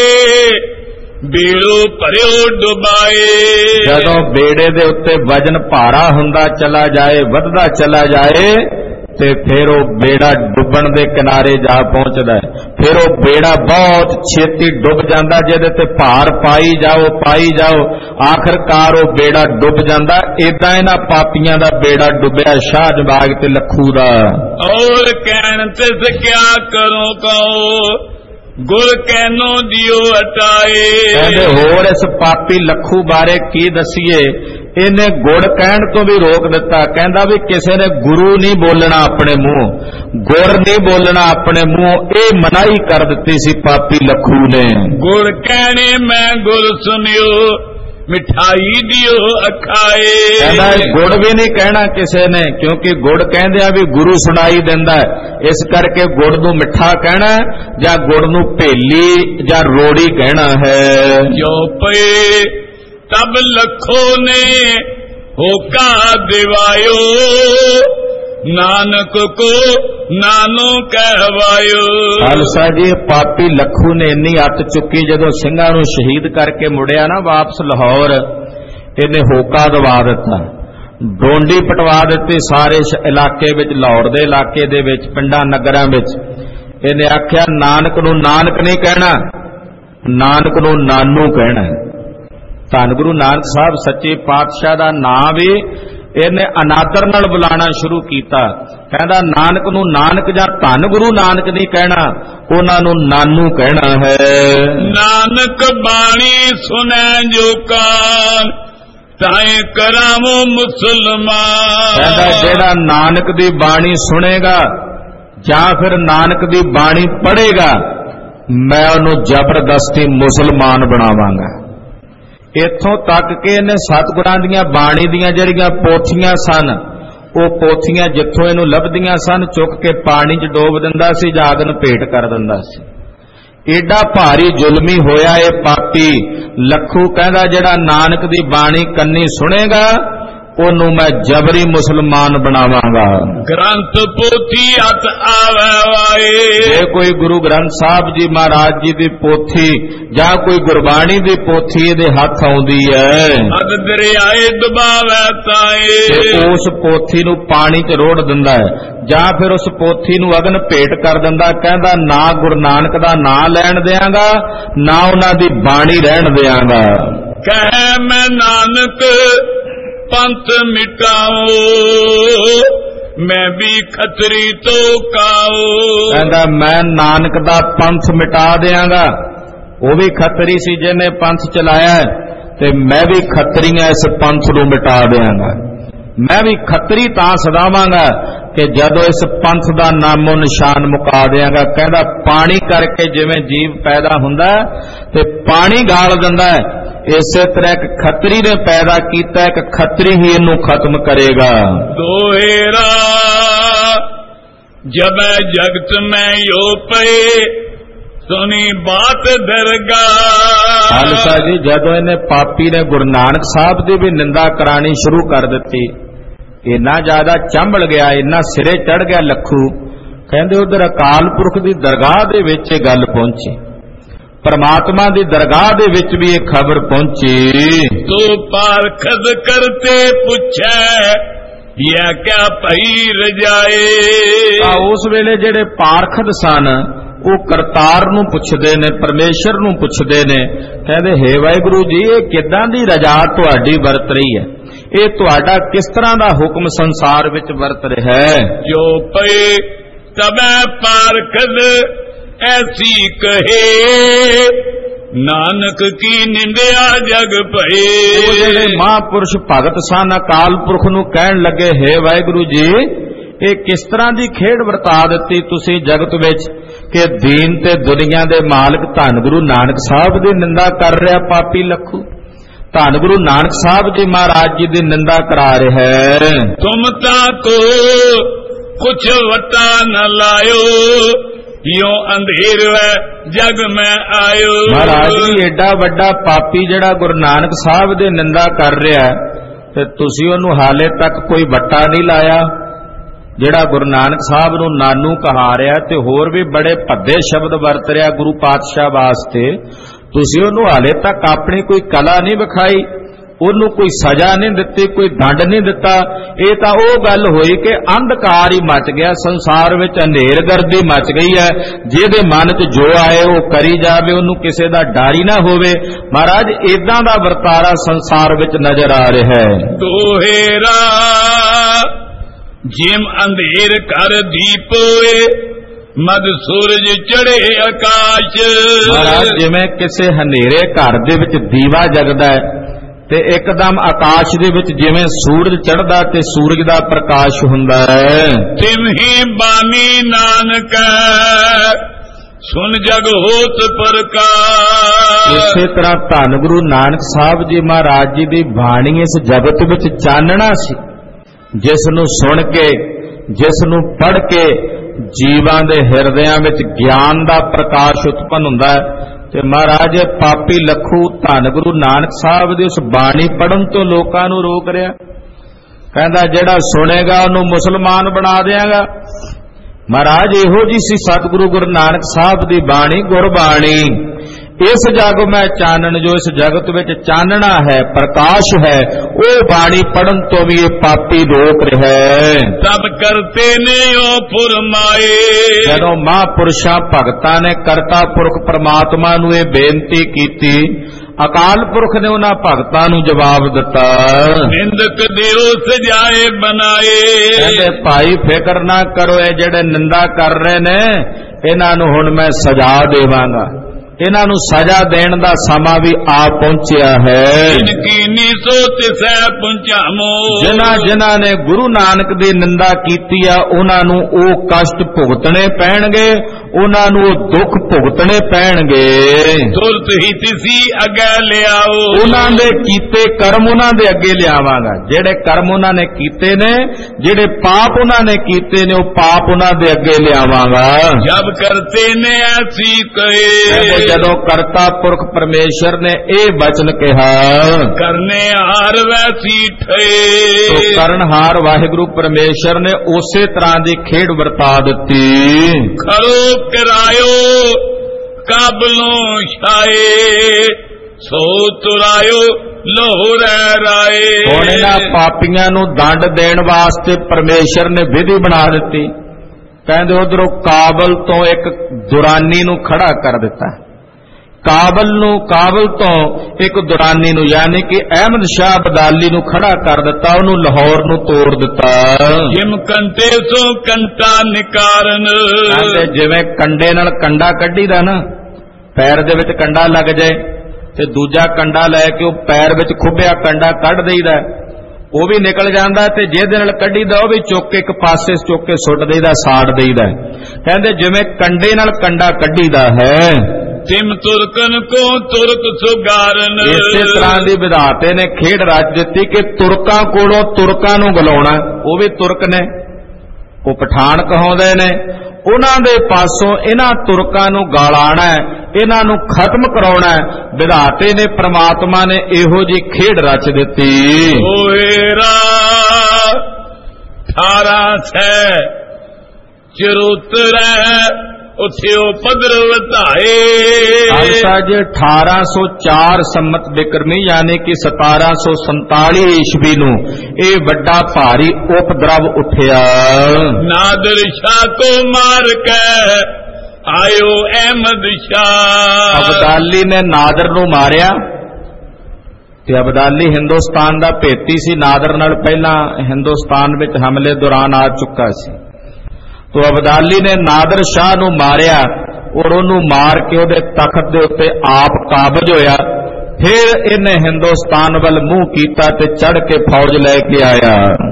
ਬੇੜੋ ਭਰਿਓ ਡੁਬਾਏ। ਜਦੋਂ ਬੇੜੇ ਦੇ ਉੱਤੇ ਵਜਨ ਭਾਰਾ ਹੁੰਦਾ ਚਲਾ ਜਾਏ, ਵੱਧਦਾ ਚਲਾ ਜਾਏ, ਤੇ ਫਿਰ ਉਹ ਬੇੜਾ ਡੁੱਬਣ ਦੇ ਕਿਨਾਰੇ ਜਾ ਪਹੁੰਚਦਾ ਹੈ। ਫਿਰ ਉਹ ਬੇੜਾ ਬਹੁਤ ਛੇਤੀ ਡੁੱਬ ਜਾਂਦਾ, ਜਿਹਦੇ ਤੇ ਭਾਰ ਪਾਈ ਜਾਓ ਪਾਈ ਜਾਓ, ਆਖਰਕਾਰ ਉਹ ਬੇੜਾ ਡੁੱਬ ਜਾਂਦਾ। ਏਦਾਂ ਇਹਨਾਂ ਪਾਪੀਆਂ ਦਾ ਬੇੜਾ ਡੁੱਬਿਆ ਸ਼ਾਹ ਨਵਾਜ ਤੇ ਲੱਖੂ ਦਾ। ਔਰ ਕਹਿਣ ਤੇ ਕਿਆ ਕਰੋ ਕਹੋ ਗੁਰ ਕਹਿਨੋ ਦਿਓ ਹਟਾਏ। ਕਹਿੰਦੇ ਹੋਰ ਇਸ ਪਾਪੀ ਲੱਖੂ ਬਾਰੇ ਕੀ ਦਸੀਏ, ਇਹਨੇ ਗੁੜ ਕਹਿਣ ਤੋਂ ਵੀ ਰੋਕ ਦਿੱਤਾ। ਕਹਿੰਦਾ ਵੀ ਕਿਸੇ ਨੇ ਗੁਰੂ ਨਹੀਂ ਬੋਲਣਾ ਆਪਣੇ ਮੂੰਹ, ਗੁਰ ਨਹੀਂ ਬੋਲਣਾ ਆਪਣੇ ਮੂੰਹ, ਇਹ ਮਨਾਹੀ ਕਰ ਦਿੱਤੀ ਸੀ ਪਾਪੀ ਲੱਖੂ ਨੇ। ਗੁਰ ਕਹਿਣੇ ਮੈਂ ਗੁਰ ਸੁਣਿਓ ਮਿਠਾਈ ਦਿਓ ਅਖਾਏ। ਕਹਿੰਦਾ ਗੁੜ ਵੀ ਨਹੀਂ ਕਹਿਣਾ ਕਿਸੇ ਨੇ, ਕਿਉਂਕਿ ਗੁੜ ਕਹਿੰਦੇ ਆ ਵੀ ਗੁਰੂ ਸੁਣਾਈ ਦਿੰਦਾ, ਇਸ ਕਰਕੇ ਗੁੜ ਨੂੰ ਮਿੱਠਾ ਕਹਿਣਾ ਜਾਂ ਗੁੜ ਨੂੰ ਭੇਲੀ ਜਾਂ ਰੋੜੀ ਕਹਿਣਾ ਹੈ। ਜੋ ਪਏ ਤਬ ਲੱਖੋ ਨੇ ਹੋਕਾ ਦਿਵਾਇਓ ਨਾਨਕ ਕੋ ਨਾਨੋ ਕਹਿਵਾਇਓ। ਖਾਲਸਾ ਜੀ ਪਾਪੀ ਲੱਖੂ ਨੇ ਇੰਨੀ ਅੱਤ ਚੁੱਕੀ, ਜਦੋਂ ਸਿੰਘਾਂ ਨੂੰ ਸ਼ਹੀਦ ਕਰਕੇ ਮੁੜਿਆ ਨਾ ਵਾਪਸ ਲਾਹੌਰ, ਇਹਨੇ ਹੋਕਾ ਦਵਾ ਦਿੱਤਾ, ਡੋਂਡੀ ਪਟਵਾ ਦਿੱਤੀ ਸਾਰੇ ਇਲਾਕੇ ਵਿੱਚ, ਲਾਹੌਰ ਦੇ ਇਲਾਕੇ ਦੇ ਵਿੱਚ, ਪਿੰਡਾਂ ਨਗਰਾਂ ਵਿੱਚ। ਇਹਨੇ ਆਖਿਆ ਨਾਨਕ ਨੂੰ ਨਾਨਕ ਨਹੀਂ ਕਹਿਣਾ, ਨਾਨਕ ਨੂੰ ਨਾਨੂ ਕਹਿਣਾ। ਧੰਨ ਗੁਰੂ ਨਾਨਕ ਸਾਹਿਬ ਸੱਚੇ ਪਾਤਸ਼ਾਹ ਦਾ ਨਾਂ ਵੀ ਇਹਨੇ ਅਨਾਦਰ ਨਾਲ ਬੁਲਾਣਾ ਸ਼ੁਰੂ ਕੀਤਾ। ਕਹਿੰਦਾ ਨਾਨਕ ਨੂੰ ਨਾਨਕ ਜਾਂ ਧੰਨ ਗੁਰੂ ਨਾਨਕ ਨਹੀਂ ਕਹਿਣਾ, ਉਹਨਾਂ ਨੂੰ ਨਾਨੂ ਕਹਿਣਾ ਹੈ। ਨਾਨਕ ਬਾਣੀ ਸੁਣੈ ਜੋ ਕਾਨ ਤਾਏ ਕਰਾਵੋ ਮੁਸਲਮਾਨ। ਕਹਿੰਦਾ ਜਿਹੜਾ ਨਾਨਕ ਦੀ ਬਾਣੀ ਸੁਣੇਗਾ ਜਾਂ ਫਿਰ ਨਾਨਕ ਦੀ ਬਾਣੀ ਪੜ੍ਹੇਗਾ, ਮੈਂ ਉਹਨੂੰ ਜ਼ਬਰਦਸਤੀ ਮੁਸਲਮਾਨ ਬਣਾਵਾਂਗਾ। ਇੱਥੋਂ ਤੱਕ ਕਿ ਇਹਨੇ ਸਤਿਗੁਰਾਂ ਦੀਆਂ ਬਾਣੀ ਦੀਆਂ ਜਿਹੜੀਆਂ ਪੋਥੀਆਂ ਸਨ, ਉਹ ਪੋਥੀਆਂ ਜਿੱਥੋਂ ਇਹਨੂੰ ਲੱਭਦੀਆਂ ਸਨ ਚੁੱਕ ਕੇ ਪਾਣੀ 'ਚ ਡੋਬ ਦਿੰਦਾ ਸੀ ਜਾਂ ਅਗਨ ਭੇਟ ਕਰ ਦਿੰਦਾ ਸੀ। एडा भारी जुलमी होया ए पापी। लखू कहंदा जेड़ा नानक दी बाणी कन्नी सुनेगा ओनू मैं जबरी मुसलमान बनावांगा। ग्रंथ पोथी हथ आवे वाए, जे कोई गुरु ग्रंथ साहब जी महाराज जी दी पोथी जां कोई गुरबाणी दी पोथी इहदे हथ आउंदी है, अग दरियाए दबावे ताए, उस पोथी नू पानी च रोड़ दिंदा है जां फिर उस पोथी नू अगन भेट कर दिंदा। कहंदा ना गुरु नानक दा नां लैण देआंगा ना उन्हां दी बाणी रहण देआंगा। कह मैं नानक पंथ मिटाओ, मैं भी खतरी तो काओ। कहंदा मैं नानक दा पंथ मिटा देआंगा। वो भी खतरी सी जिन्हें पंथ चलाया ते मैं भी खतरी हां इस पंथ नूं मिटा देआंगा। मैं भी खतरी तां सदावांगा कि जदों इस पंथ दा नामो निशान मुका देआंगा। कहंदा पानी करके जिवें जीव पैदा हुंदा ते पानी गाल दिंदा है, इसे तरह एक खतरी ने पैदा किया, एक खतरी ही इनू खत्म करेगा। दोहेरा जब जगत में यो पे सुनी बात दरगा। खालसा जी जदों इन्हें पापी ने गुरु नानक साहब की भी निंदा करानी शुरू कर दी, इन्ना ज्यादा चंबल गया, इन्ना सिरे चढ़ गया लखू। कहंदे उधर अकाल पुरख की दरगाह दे विच गल पहुंची, परमात्मा दी दरगाह दे विच भी एक खबर पहुंची। तो पारखद करते पूछे या क्या पई रजाए। उस वेले जेड़े पारखद सन वो करतार नूं पुछदे ने, परमेश्वर नूं पुछदे ने, कहंदे हे वाहिगुरू जी ये किदां दी रजा तुहाडी वरत रही है, ये तुहाडा किस तरह दा हुक्म संसार विच वरत रहा है। जो पे तबे पारखद ऐसी कहे नानक की निंदिया जग भये। जेड़े महापुरुष भगत सन अकाल पुरख नूं कहण लगे हे वाहिगुरू जी ये किस तरह की खेड वरता दी तुसी जगत विच कि दीन ते दुनिया दे मालक धन गुरु नानक साहब की निंदा कर रहा पापी लखू। धन गुरु नानक साहब जी महाराज जी की निंदा करा रहा है। तुम ताको कुछ वटा न लायो यो अंधेर जग में आयो। महाराज जी एडा वड्डा पापी जड़ा गुरु नानक साहब दे निंदा कर रहा ते तुसी ओनू हाले तक कोई वट्टा नहीं लाया। जड़ा गुरु नानक साहब नू नानू कहा रहा ते होर भी बड़े भद्दे शब्द वरत रहा गुरु पातशाह वास्ते, तुसी ओनू हाले तक अपनी कोई कला नहीं विखाई, ओनू कोई सजा नहीं दिती, कोई दंड नहीं दिता। ये तो वो गल हुई कि अंधकार ही मच गया संसार विच, अंधेर गर्दी मच गई है। जिहदे मन च जो आए वो करी जावे, ओनू किसी दा डर ही ना होवे। महाराज इदां दा वरतारा संसार विच नजर आ रहा है। दोहेरा जिम अंधेर कर दीप होए मद सूरज चढ़े आकाश। महाराज जिवें किसी हनेरे घर दे विच दीवा जगदा है ते एकदम आकाश दे विच जिवें सूरज चढ़दा ते सूरज दा प्रकाश हुंदा है। तिम ही बानी नानक सुन जग होत प्रकाश। इसे तरह धन गुरु नानक साहब जी महाराज जी दी बाणी इस जगत विच चानना सी, जिस नूं सुन के जिस नूं पढ़ के जीवां दे हिरदियां विच ज्ञान दा प्रकाश उत्पन्न हुंदा है। ते महाराज पापी लखू धन गुरु नानक साहब दी उस बाणी पढ़न तो लोकां नूं रोक रहा, कहंदा जेड़ा सुनेगा उहनूं मुसलमान बना देआंगा। महाराज इहो जी सी सतगुरु गुरु नानक साहब दी बाणी गुरबाणी। इस जग में चानन जो इस जगत विच चानना है प्रकाश है, वो बाणी पढ़न तो भी ये पापी रोक रहा है। तब करते ने ओ फुरमाए जदों महापुरुषां भगतां ने करता पुरख परमात्मा नूं ये बेनती कीती, अकाल पुरख ने उन्हां भगतां नूं जवाब दिता, निंदक दिओ सजाए बनाए। कहंदे भाई फिक्र ना करो, ये जेड़े निंदा कर रहे ने इन्हां नूं हुण मैं सजा देवांगा, इन्हां नूं सजा देण दा समा भी आ पहुंचिया है। इनकी नीसो ਤਿਸੈ ਪੁੰਚਾਮੋ। ਜਿਨ੍ਹਾਂ ਜਿਨ੍ਹਾਂ ਨੇ ਗੁਰੂ ਨਾਨਕ ਦੀ ਨਿੰਦਾ ਕੀਤੀ ਆ ਉਹਨਾਂ ਨੂੰ ਉਹ ਕਸ਼ਟ ਭੁਗਤਣੇ ਪੈਣਗੇ, ਉਹਨਾਂ ਨੂੰ ਉਹ ਦੁੱਖ ਭੁਗਤਣੇ ਪੈਣਗੇ। ਤੁਰਤ ਹੀ ਤਿਸੀ ਅੱਗੇ ਲਿਆਓ। ਉਹਨਾਂ ਦੇ ਕੀਤੇ ਕਰਮ ਉਹਨਾਂ ਦੇ ਅੱਗੇ ਲਿਆਵਾਂਗਾ। ਜਿਹੜੇ ਕਰਮ ਉਹਨਾਂ ਨੇ ਕੀਤੇ ਨੇ, ਜਿਹੜੇ ਪਾਪ ਉਹਨਾਂ ਨੇ ਕੀਤੇ ਨੇ, ਉਹ ਪਾਪ ਉਹਨਾਂ ਦੇ ਅੱਗੇ ਲਿਆਵਾਂਗਾ। ਜਬ ਕਰਤੇ ਨੇ ਐਸੀ ਕਹੇ। ਜਦੋਂ ਕਰਤਾ ਪੁਰਖ ਪਰਮੇਸ਼ਰ ਨੇ ਇਹ ਬਚਨ ਕਿਹਾ, ਕਰਨੇ ਹਾਰ ਵੈਸੀ ਠਏ। ਤੋ ਕਰਨਹਾਰ ਵਾਹਿਗੁਰੂ ਪਰਮੇਸ਼ਰ ਨੇ ਉਸੇ ਤਰ੍ਹਾਂ ਦੀ ਖੇਡ ਵਰਤਾ ਦਿੱਤੀ। ਖਰੋ ਕਰਾਇਓ ਕਾਬਲੋਂ ਛਾਏ, ਸੋ ਤੁਰਾਇਓ ਲੋਹਰੇ ਰਾਏ। ਹੁਣ ਇਹਨਾਂ ਪਾਪੀਆਂ ਨੂੰ ਦੰਡ ਦੇਣ ਵਾਸਤੇ ਪਰਮੇਸ਼ਰ ਨੇ ਵਿਧੀ ਬਣਾ ਦਿੱਤੀ। ਕਹਿੰਦੇ ਉਧਰੋਂ ਕਾਬਲ ਤੋਂ ਇੱਕ ਦੁਰਾਨੀ ਨੂੰ ਖੜਾ ਕਰ ਦਿੱਤਾ। ਕਾਬਲ ਨੂੰ ਕਾਬਲ ਤੋਂ ਇੱਕ ਦੁਰਾਨੀ ਨੂੰ, ਯਾਨੀ ਕਿ ਅਹਿਮਦ ਸ਼ਾਹ ਅਬਦਾਲੀ ਨੂੰ ਖੜਾ ਕਰ ਦਿੱਤਾ, ਉਹਨੂੰ ਲਾਹੌਰ ਨੂੰ ਤੋੜ ਦਿੱਤਾ। ਜਿਮ ਕੰਟੇ ਸੋ ਕੰਟਾ ਨਿਕਾਰਨ। ਕਹਿੰਦੇ ਜਿਵੇਂ ਕੰਡੇ ਨਾਲ ਕੰਡਾ ਕੱਢੀਦਾ ਨਾ, ਪੈਰ ਦੇ ਵਿੱਚ ਕੰਡਾ ਲੱਗ ਜਾਏ ਤੇ ਦੂਜਾ ਕੰਡਾ ਲੈ ਕੇ ਉਹ ਪੈਰ ਵਿੱਚ ਖੁੱਬਿਆ ਕੰਡਾ ਕੱਢ ਦੇਈਦਾ, ਉਹ ਵੀ ਨਿਕਲ ਜਾਂਦਾ, ਤੇ ਜਿਹਦੇ ਨਾਲ ਕੱਢੀਦਾ ਉਹ ਵੀ ਚੁੱਕ ਕੇ ਇੱਕ ਪਾਸੇ ਚੁੱਕ ਕੇ ਸੁੱਟ ਦੇਈਦਾ, ਸਾੜ ਦੇਈਦਾ। ਕਹਿੰਦੇ ਜਿਵੇਂ ਕੰਡੇ ਨਾਲ ਕੰਡਾ ਕੱਢੀਦਾ ਹੈ, ਤਿਮ ਤੁਰਕਨ ਕੋ ਤੁਰਕ ਸੁਗਾਰਨ। ਇਸੇ ਤਰ੍ਹਾਂ ਦੀ ਵਿਧਾਤੇ ਨੇ ਖੇਡ ਰਚ ਦਿੱਤੀ ਕਿ ਤੁਰਕਾਂ ਕੋਲੋਂ ਤੁਰਕਾਂ ਨੂੰ ਬੁਲਾਉਣਾ। ਉਹ ਵੀ ਤੁਰਕ ਨੇ, ਉਹ ਪਠਾਨ ਕਹਾਉਂਦੇ ਨੇ, ਉਹਨਾਂ ਦੇ ਪਾਸੋਂ ਇਹਨਾਂ ਤੁਰਕਾਂ ਨੂੰ ਗਾਲਾਣਾ, ਇਹਨਾਂ ਨੂੰ ਖਤਮ ਕਰਾਉਣਾ। ਵਿਧਾਤੇ ਨੇ, ਪ੍ਰਮਾਤਮਾ ਨੇ ਇਹੋ ਜੀ ਖੇਡ ਰਚ ਦਿੱਤੀ। ਓਏਰਾ ਥਾਰਾ ਸੈ ਚਰੁਤਰੈ ਉੱਥੇ ਉਹ ਪਦਰ ਵਧਾਏ। ਖਾਲਸਾ ਜੀ ਅਠਾਰਾਂ ਸੌ ਚਾਰ ਸੰਮਤ ਬਿਕਰਮੀ ਯਾਨੀ ਕਿ ਸਤਾਰਾਂ ਸੌ ਸੰਤਾਲੀ ਈਸਵੀ ਨੂੰ ਇਹ ਵੱਡਾ ਭਾਰੀ ਉਪਦਰਵ ਉੱਠਿਆ। ਨਾਦਰ ਸ਼ਾਹ ਕੋ ਮਾਰ ਕੇ ਆਇਓ ਅਹਿਮਦ ਸ਼ਾਹ। ਅਬਦਾਲੀ ਨੇ ਨਾਦਰ ਨੂੰ ਮਾਰਿਆ, ਤੇ ਅਬਦਾਲੀ ਹਿੰਦੁਸਤਾਨ ਦਾ ਭੇਤੀ ਸੀ, ਨਾਦਰ ਨਾਲ ਪਹਿਲਾਂ ਹਿੰਦੁਸਤਾਨ ਵਿੱਚ ਹਮਲੇ ਦੌਰਾਨ ਆ ਚੁੱਕਾ ਸੀ। ਤੋ ਅਬਦਾਲੀ ਨੇ ਨਾਦਰ ਸ਼ਾਹ ਨੂੰ ਮਾਰਿਆ ਔਰ ਉਹਨੂੰ ਮਾਰ ਕੇ ਉਹਦੇ ਤਖਤ ਦੇ ਉੱਤੇ ਆਪ ਕਾਬਜ ਹੋਇਆ। ਫਿਰ ਇਹਨੇ ਹਿੰਦੁਸਤਾਨ ਵੱਲ ਮੂੰਹ ਕੀਤਾ ਤੇ ਚੜ ਕੇ ਫੌਜ ਲੈ ਕੇ ਆਇਆ।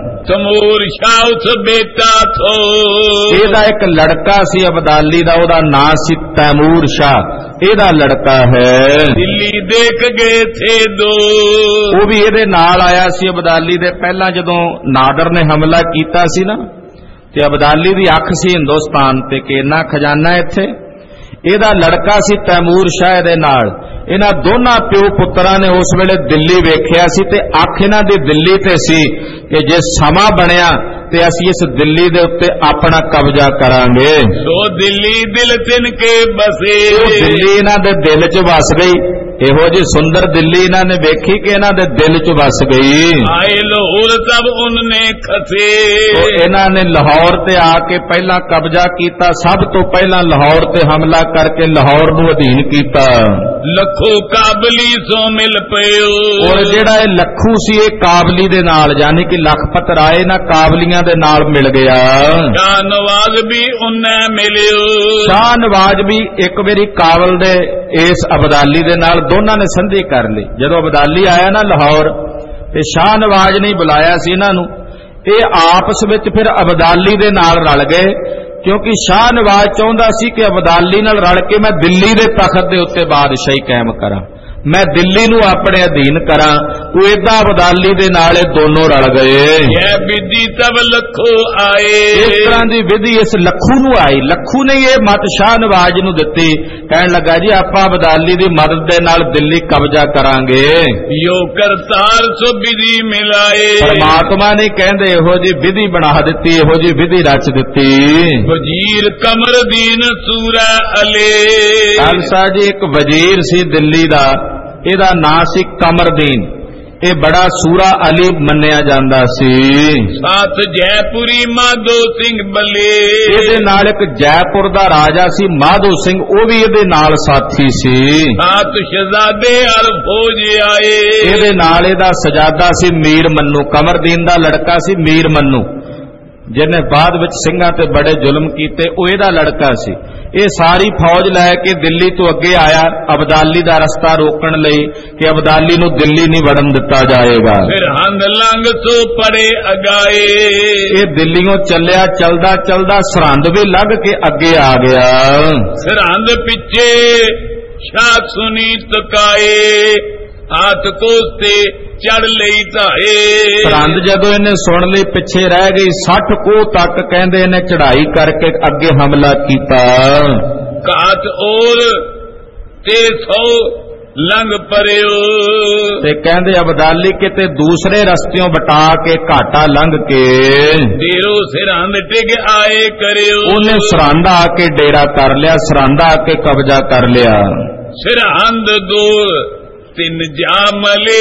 ਤਮੂਰ ਸ਼ਾਹ ਉਸ ਬੇਟਾ ਥੋ। ਇਹਦਾ ਇੱਕ ਲੜਕਾ ਸੀ ਅਬਦਾਲੀ ਦਾ, ਉਹਦਾ ਨਾਂ ਸੀ ਤੈਮੂਰ ਸ਼ਾਹ, ਇਹਦਾ ਲੜਕਾ ਹੈ। ਦਿੱਲੀ ਦੇਖ ਗਏ ਥੇ ਦੋ। ਉਹ ਵੀ ਇਹਦੇ ਨਾਲ ਆਇਆ ਸੀ ਅਬਦਾਲੀ ਦੇ। ਪਹਿਲਾਂ ਜਦੋਂ ਨਾਦਰ ਨੇ ਹਮਲਾ ਕੀਤਾ ਸੀ ਨਾ, ਤੇ ਅਬਦਾਲੀ ਦੀ ਅੱਖ ਸੀ ਹਿੰਦੁਸਤਾਨ ਤੇ ਕਿ ਇੰਨਾ ਖਜ਼ਾਨਾ ਇੱਥੇ। ਇਹਦਾ ਲੜਕਾ ਸੀ ਤੈਮੂਰ ਸ਼ਾਹ ਦੇ ਨਾਲ। ਇਹਨਾਂ ਦੋਨਾਂ ਪਿਓ ਪੁੱਤਰਾਂ ਨੇ ਉਸ ਵੇਲੇ ਦਿੱਲੀ ਵੇਖਿਆ ਸੀ ਤੇ ਅੱਖ ਇਹਨਾਂ ਦੀ ਦਿੱਲੀ ਤੇ ਸੀ ਕਿ ਜੇ ਸਮਾਂ ਬਣਿਆ ਤੇ ਅਸੀਂ ਇਸ ਦਿੱਲੀ ਦੇ ਉੱਤੇ ਆਪਣਾ ਕਬਜ਼ਾ ਕਰਾਂਗੇ। ਸੋ ਦਿੱਲੀ ਦਿਲ ਤਿਨ ਕੇ ਬਸੇ। ਉਹ ਦਿੱਲੀ ਇਹਨਾਂ ਦੇ ਦਿਲ 'ਚ ਵਸ ਗਈ। ਇਹੋ ਜੀ ਸੁੰਦਰ ਦਿੱਲੀ ਇਹਨਾਂ ਨੇ ਵੇਖੀ ਕਿ ਇਹਨਾਂ ਦੇ ਦਿਲ 'ਚ ਵਸ ਗਈ। ਆਏ ਲਾਹੌਰ ਤਬ ਉਹਨੇ ਖਸੇ। ਉਹ ਇਹਨਾਂ ਨੇ ਲਾਹੌਰ ਤੇ ਆ ਕੇ ਪਹਿਲਾਂ ਕਬਜ਼ਾ ਕੀਤਾ। ਸਭ ਤੋਂ ਪਹਿਲਾਂ ਲਾਹੌਰ ਤੇ ਹਮਲਾ ਕਰਕੇ ਲਾਹੌਰ ਨੂੰ ਅਧੀਨ ਕੀਤਾ। ਲੱਖੋ ਕਾਬਲੀ ਸੋ ਮਿਲ ਪਇਓ। ਔਰ ਜਿਹੜਾ ਇਹ ਲੱਖੂ ਸੀ ਇਹ ਕਾਬਲੀ ਦੇ ਨਾਲ, ਯਾਨੀ ਕਿ ਲਖਪਤ ਰਾਏ ਨਾ ਕਾਬਲੀਆਂ ਦੇ ਨਾਲ ਮਿਲ ਗਿਆ। ਸ਼ਾਹ ਨਵਾਜ਼ ਵੀ ਉਹਨੇ ਮਿਲਿਓ। ਸ਼ਾਹ ਨਵਾਜ਼ ਵੀ ਇੱਕ ਵਾਰੀ ਕਾਬਲ ਦੇ ਇਸ ਅਬਦਾਲੀ ਦੇ ਨਾਲ ਦੋਨਾਂ ਨੇ ਸੰਧੀ ਕਰ ਲਈ। ਜਦੋਂ ਅਬਦਾਲੀ ਆਇਆ ਨਾ ਲਾਹੌਰ ਤੇ ਸ਼ਾਹ ਨਵਾਜ਼ ਨੇ ਬੁਲਾਇਆ ਸੀ ਇਹਨਾਂ ਨੂੰ। ਇਹ ਆਪਸ ਵਿੱਚ ਫਿਰ ਅਬਦਾਲੀ ਦੇ ਨਾਲ ਰਲ ਗਏ, ਕਿਉਂਕਿ ਸ਼ਾਹ ਨਵਾਜ਼ ਚਾਹੁੰਦਾ ਸੀ ਕਿ ਅਬਦਾਲੀ ਨਾਲ ਰਲ ਕੇ ਮੈਂ ਦਿੱਲੀ ਦੇ ਤਖਤ ਦੇ ਉੱਤੇ ਬਾਦਸ਼ਾਹੀ ਕਾਇਮ ਕਰਾਂ, ਮੈਂ ਦਿੱਲੀ ਨੂੰ ਆਪਣੇ ਅਧੀਨ ਕਰਾਂ। ਉਹ ਏਦਾਂ ਅਬਦਾਲੀ ਦੇ ਨਾਲ ਇਹ ਦੋਨੋਂ ਰਲ ਗਏ। ਇਹ ਵਿਧੀ ਤਬ ਲੱਖੋ ਆਏ। ਇਸ ਤਰ੍ਹਾਂ ਦੀ ਵਿਧੀ ਇਸ ਲੱਖੂ ਨੂੰ ਆਈ। ਲੱਖੂ ਨੇ ਇਹ ਮਤ ਸ਼ਾਹ ਨਵਾਜ਼ ਨੂੰ ਦਿੱਤੀ। ਕਹਿਣ ਲੱਗਾ ਜੀ ਆਪਾਂ ਅਬਦਾਲੀ ਦੀ ਮਦਦ ਦੇ ਨਾਲ ਦਿੱਲੀ ਕਬਜ਼ਾ ਕਰਾਂਗੇ। ਯੋ ਕਰਤਾਰ ਸੋ ਵਿਧੀ ਮਿਲਾਏ। ਪਰਮਾਤਮਾ ਨੇ ਕਹਿੰਦੇ ਇਹੋ ਜੀ ਵਿਧੀ ਬਣਾ ਦਿੱਤੀ, ਇਹੋ ਜੀ ਵਿਧੀ ਰਚ ਦਿੱਤੀ। ਵਜ਼ੀਰ ਕਮਰਦੀਨ ਸੂਰਾ ਅਲੇ। ਖਾਲਸਾ ਜੀ ਇੱਕ ਵਜ਼ੀਰ ਸੀ ਦਿੱਲੀ ਦਾ, ਇਹਦਾ ਨਾਂ ਸੀ ਕਮਰਦੀਨ। ਇਹ ਬੜਾ ਸੂਰਾ ਅਲੀ ਮੰਨਿਆ ਜਾਂਦਾ ਸੀ। ਸਾਥ ਜੈਪੁਰੀ ਮਾਧੋ ਸਿੰਘ ਬੱਲੇ। ਇਹਦੇ ਨਾਲ ਇੱਕ ਜੈਪੁਰ ਦਾ ਰਾਜਾ ਸੀ ਮਾਧੋ ਸਿੰਘ, ਉਹ ਵੀ ਇਹਦੇ ਨਾਲ ਸਾਥੀ ਸੀ। ਸਾਥ ਸ਼ਹਜ਼ਾਦੇ ਅਰ ਫੌਜ ਆਏ। ਇਹਦੇ ਨਾਲ ਇਹਦਾ ਸਜਾਦਾ ਸੀ ਮੀਰ ਮੰਨੂ। ਕਮਰਦੀਨ ਦਾ ਲੜਕਾ ਸੀ ਮੀਰ ਮੰਨੂ, ਜਿਹਨੇ ਬਾਅਦ ਵਿੱਚ ਸਿੰਘਾਂ ਤੇ ਬੜੇ ਜ਼ੁਲਮ ਕੀਤੇ, ਉਹ ਇਹਦਾ ਲੜਕਾ ਸੀ। ਇਹ ਸਾਰੀ ਫੌਜ ਲੈ ਕੇ ਦਿੱਲੀ ਤੋਂ ਅੱਗੇ ਆਇਆ ਅਬਦਾਲੀ ਦਾ ਰਸਤਾ ਰੋਕਣ ਲਈ ਕਿ ਅਬਦਾਲੀ ਨੂੰ ਦਿੱਲੀ ਨਹੀਂ ਵੜਨ ਦਿੱਤਾ ਜਾਏਗਾ। ਫਿਰ ਹੰਦ ਲੰਘ ਸੋ ਪੜੇ ਅਗਾਏ, ਇਹ ਦਿੱਲੀੋਂ ਚੱਲਿਆ, ਚਲਦਾ ਚਲਦਾ ਸਰਹੰਦ ਵੀ ਲੰਘ ਕੇ ਅੱਗੇ ਆ ਗਿਆ। ਸਰਹੰਦ ਪਿੱਛੇ ਸ਼ਾਹ ਸੁਨੀ ਤਕਾਏ, ਹਾਥ ਕੋਸਤੇ ਚੜ ਲਈ ਧਾਏ। ਸਰਹੰਦ ਜਦੋਂ ਇਹਨੇ ਸੁਣ ਲਈ ਪਿੱਛੇ ਰਹਿ ਗਈ, ਸੱਠ ਕੋਹ ਤੱਕ ਕਹਿੰਦੇ ਇਹਨੇ ਚੜ੍ਹਾਈ ਕਰਕੇ ਅੱਗੇ ਹਮਲਾ ਕੀਤਾ। ਘਾਟ ਔਰ ਤੇ ਸੌ ਲੰਘ ਪਰਿਓ, ਤੇ ਕਹਿੰਦੇ ਅਬਦਾਲੀ ਕਿਤੇ ਦੂਸਰੇ ਰਸਤਿਓਂ ਬਟਾ ਕੇ ਘਾਟਾ ਲੰਘ ਕੇ ਡੇਰੋ ਸਰਹੰਦ ਟਿਕ ਆਏ ਕਰਿਓ। ਉਹਨੇ ਸਰਹੰਦ ਆ ਕੇ ਡੇਰਾ ਕਰ ਲਿਆ, ਸਰਹੰਦ ਆ ਕੇ ਕਬਜ਼ਾ ਕਰ ਲਿਆ। ਸਰਹੰਦ ਦੋ ਤਿੰਨ ਜਾਮਲੇ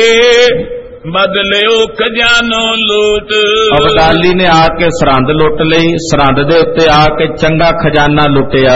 ਬਦਲਿਓ ਖਜ਼ਾਨੋ ਲੂਟ। ਅਬਦਾਲੀ ਨੇ ਆ ਕੇ ਸਰਹੰਦ ਲੁੱਟ ਲਈ, ਸਰਹੰਦ ਦੇ ਉੱਤੇ ਆ ਕੇ ਚੰਗਾ ਖਜ਼ਾਨਾ ਲੁੱਟਿਆ।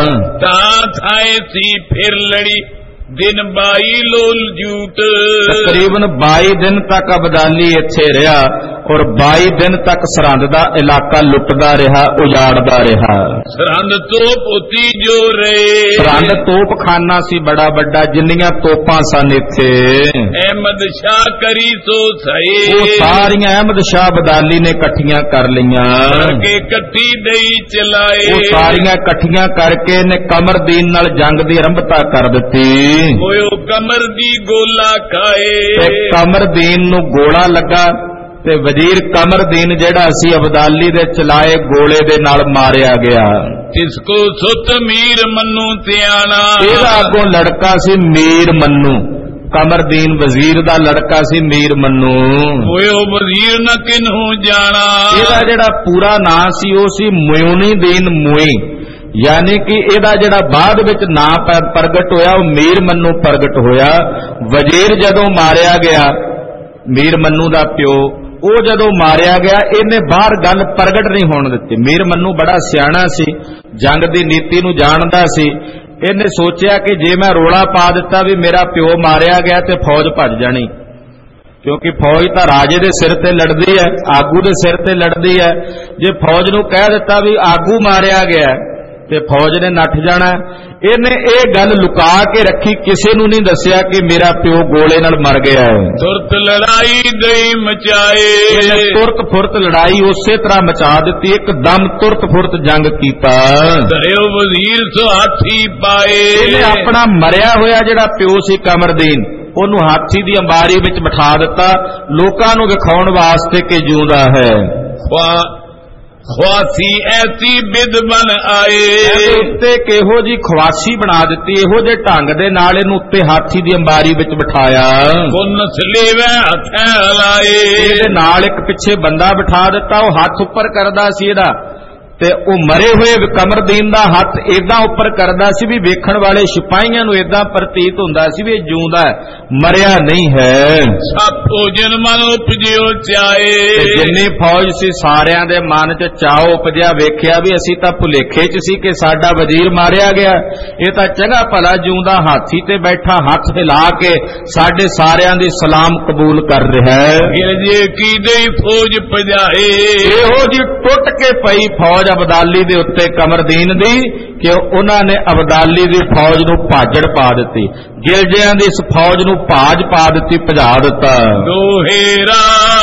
ਤਾਂ ਥਾਏ ਸੀ ਫਿਰ ਲੜੀ ਦਿਨ ਬਾਈ ਲੋਲ ਜੂਟ। ਤਕਰੀਬਨ ਬਾਈ ਦਿਨ ਤੱਕ ਅਬਦਾਲੀ ਇੱਥੇ ਰਿਹਾ ਔਰ ਬਾਈ ਦਿਨ ਤੱਕ ਸਰਹੰਦ ਦਾ ਇਲਾਕਾ ਲੁੱਟਦਾ ਰਿਹਾ, ਉਜਾੜਦਾ ਰਿਹਾ। ਸਰਹੰਦ ਤੋਪ ਉਤੀ ਜੋ ਰਹੇ, ਸਰਹੰਦ ਤੋਪਖਾਨਾ ਸੀ ਬੜਾ ਵੱਡਾ, ਜਿੰਨੀਆਂ ਤੋਪਾਂ ਸਨ ਇੱਥੇ। ਅਹਿਮਦ ਸ਼ਾਹ ਕਰੀ ਸੋ ਸਹੀ, ਉਹ ਸਾਰੀਆਂ ਅਹਿਮਦ ਸ਼ਾਹ ਅਬਦਾਲੀ ਨੇ ਇਕੱਠੀਆਂ ਕਰ ਲਈਆਂ, ਕਰਕੇ ਇਕੱਠੀ ਦਈ ਚਲਾਏ। ਉਹ ਸਾਰੀਆਂ ਇਕੱਠੀਆਂ ਕਰਕੇ ਇਹਨੇ ਕਮਰਦੀਨ ਨਾਲ ਜੰਗ ਦੀ ਆਰੰਭਤਾ ਕਰ ਦਿੱਤੀ। ਹੋਇਓ ਕਮਰ ਦੀ ਗੋਲਾ ਖਾਏ, ਤੇ ਕਮਰਦੀਨ ਨੂੰ ਗੋਲਾ ਲੱਗਾ ਤੇ ਵਜ਼ੀਰ ਕਮਰਦੀਨ ਜਿਹੜਾ ਸੀ ਅਬਦਾਲੀ ਦੇ ਚਲਾਏ ਗੋਲੇ ਦੇ ਨਾਲ ਮਾਰਿਆ ਗਿਆ। ਇਸ ਕੋ ਸੁਤ ਮੀਰ ਮੰਨੂ ਧਿਆਣਾ, ਇਹਦਾ ਅੱਗੋਂ ਲੜਕਾ ਸੀ ਮੀਰ ਮੰਨੂ, ਕਮਰਦੀਨ ਵਜ਼ੀਰ ਦਾ ਲੜਕਾ ਸੀ ਮੀਰ ਮੰਨੂ। ਹੋਇਓ ਵਜ਼ੀਰ ਨ ਕਿਨਹੂ ਜਾਣਾ, ਇਹਦਾ ਜਿਹੜਾ ਪੂਰਾ ਨਾਂ ਸੀ ਉਹ ਸੀ ਮੁਇਉਨੀਦੀਨ ਮੁਈ, ਯਾਨੀ ਕਿ ਇਹਦਾ ਜਿਹੜਾ ਬਾਅਦ ਵਿੱਚ ਨਾਂ ਪ੍ਰਗਟ ਹੋਇਆ ਉਹ ਮੀਰ ਮੰਨੂ ਪ੍ਰਗਟ ਹੋਇਆ। ਵਜ਼ੀਰ ਜਦੋਂ ਮਾਰਿਆ ਗਿਆ, ਮੀਰ ਮੰਨੂ ਦਾ ਪਿਓ, ਉਹ ਜਦੋਂ ਮਾਰਿਆ ਗਿਆ ਇਹਨੇ ਬਾਹਰ ਗੱਲ ਪ੍ਰਗਟ ਨਹੀਂ ਹੋਣ ਦਿੱਤੀ। ਮੀਰ ਮੰਨੂ ਬੜਾ ਸਿਆਣਾ ਸੀ, ਜੰਗ ਦੀ ਨੀਤੀ ਨੂੰ ਜਾਣਦਾ ਸੀ। ਇਹਨੇ ਸੋਚਿਆ ਕਿ ਜੇ ਮੈਂ ਰੋਲਾ ਪਾ ਦਿੱਤਾ ਵੀ ਮੇਰਾ ਪਿਓ ਮਾਰਿਆ ਗਿਆ ਤੇ ਫੌਜ ਭੱਜ ਜਾਣੀ, ਕਿਉਂਕਿ ਫੌਜ ਤਾਂ ਰਾਜੇ ਦੇ ਸਿਰ ਤੇ ਲੜਦੀ ਹੈ, ਆਗੂ ਦੇ ਸਿਰ ਤੇ ਲੜਦੀ ਹੈ। ਜੇ ਫੌਜ ਨੂੰ ਕਹਿ ਦਿੱਤਾ ਵੀ ਆਗੂ ਮਾਰਿਆ ਗਿਆ ਤੇ ਫੌਜ ਨੇ ਨੱਠ ਜਾਣਾ। ਇਹਨੇ ਇਹ ਗੱਲ ਲੁਕਾ ਕੇ ਰੱਖੀ, ਕਿਸੇ ਨੂੰ ਨਹੀਂ ਦੱਸਿਆ ਕਿ ਮੇਰਾ ਪਿਓ ਗੋਲੇ ਨਾਲ ਮਰ ਗਿਆ ਹੈ। ਤੁਰਤ ਲੜਾਈ ਗਈ ਮਚਾਏ, ਇਹਨੇ ਤੁਰਤ ਫੁਰਤ ਲੜਾਈ ਉਸੇ ਤਰ੍ਹਾਂ ਮਚਾ ਦਿੱਤੀ, ਇੱਕਦਮ ਤੁਰਤ ਫੁਰਤ ਜੰਗ ਕੀਤਾ। ਧਰਿਓ ਵਜ਼ੀਰ ਸੋ ਹਾਥੀ ਪਾਏ, ਇਹਨੇ ਆਪਣਾ ਮਰਿਆ ਹੋਇਆ ਜਿਹੜਾ ਪਿਓ ਸੀ ਕਮਰਦੀਨ, ਉਹਨੂੰ ਹਾਥੀ ਦੀ ਅੰਬਾਰੀ ਵਿੱਚ ਬਿਠਾ ਦਿੱਤਾ, ਲੋਕਾਂ ਨੂੰ ਵਿਖਾਉਣ ਵਾਸਤੇ ਕਿ ਜਿਉਂਦਾ ਹੈ। ਖਵਾਸੀ ਐਸੀ ਬਿਦ ਬਣ ਆਏ, ਉੱਤੇ ਕਿਹੋ ਜੀ ਖਵਾਸੀ ਬਣਾ ਦਿੱਤੀ, ਇਹੋ ਜਿਹੇ ਢੰਗ ਦੇ ਨਾਲ ਇਹਨੂੰ ਉੱਤੇ ਹਾਥੀ ਦੀ ਅੰਬਾਰੀ ਵਿੱਚ ਬਿਠਾਇਆ। ਕੁੰਨ ਸਲੇਵੇ ਹੱਥਾਂ ਲਾਏ, ਇਹਦੇ ਨਾਲ ਇੱਕ ਪਿੱਛੇ ਬੰਦਾ ਬਿਠਾ ਦਿੱਤਾ, ਉਹ ਹੱਥ ਉੱਪਰ ਕਰਦਾ ਸੀ ਇਹਦਾ, ਤੇ ਉਹ ਮਰੇ ਹੋਏ ਕਮਰਦੀਨ ਦਾ ਹੱਥ ਏਦਾਂ ਉੱਪਰ ਕਰਦਾ ਸੀ ਵੀ ਵੇਖਣ ਵਾਲੇ ਸਿਪਾਹੀਆਂ ਨੂੰ ਏਦਾਂ ਪ੍ਰਤੀਤ ਹੁੰਦਾ ਸੀ ਵੀ ਇਹ ਜਿਉਂਦਾ ਹੈ, ਮਰਿਆ ਨਹੀਂ ਹੈ। ਸਭ ਭੋਜਨ ਮਨ ਉਪਜਿਓ ਚਾਏ, ਜਿੰਨੀ ਫੌਜ ਸੀ ਸਾਰਿਆਂ ਦੇ ਮਨ 'ਚ ਚਾਅ ਉਪਜਿਆ, ਵੇਖਿਆ ਵੀ ਅਸੀਂ ਤਾਂ ਭੁਲੇਖੇ 'ਚ ਸੀ ਕਿ ਸਾਡਾ ਵਜ਼ੀਰ ਮਾਰਿਆ ਗਿਆ, ਇਹ ਤਾਂ ਚੰਗਾ ਭਲਾ ਜਿਉਂਦਾ ਹਾਥੀ ਤੇ ਬੈਠਾ ਹੱਥ ਹਿਲਾ ਕੇ ਸਾਡੇ ਸਾਰਿਆਂ ਦੀ ਸਲਾਮ ਕਬੂਲ ਕਰ ਰਿਹਾ ਹੈ। ਜੇ ਕੀ ਦਈ ਫੌਜ ਭਜਾਏ, ਇਹੋ ਜੀ ਟੁੱਟ ਕੇ ਪਈ ਫੌਜ ਅਬਦਾਲੀ ਦੇ ਉੱਤੇ ਕਮਰਦੀਨ ਦੀ ਕਿ ਉਹਨਾਂ ਨੇ ਅਬਦਾਲੀ ਦੀ ਫੌਜ ਨੂੰ ਭਾਜੜ ਪਾ ਦਿੱਤੀ, ਗਿਲਜਿਆਂ ਦੀ ਇਸ ਫੌਜ ਨੂੰ ਭਾਜ ਪਾ ਦਿੱਤੀ, ਭਜਾ ਦਿੱਤਾ। ਦੋਹੇਰਾ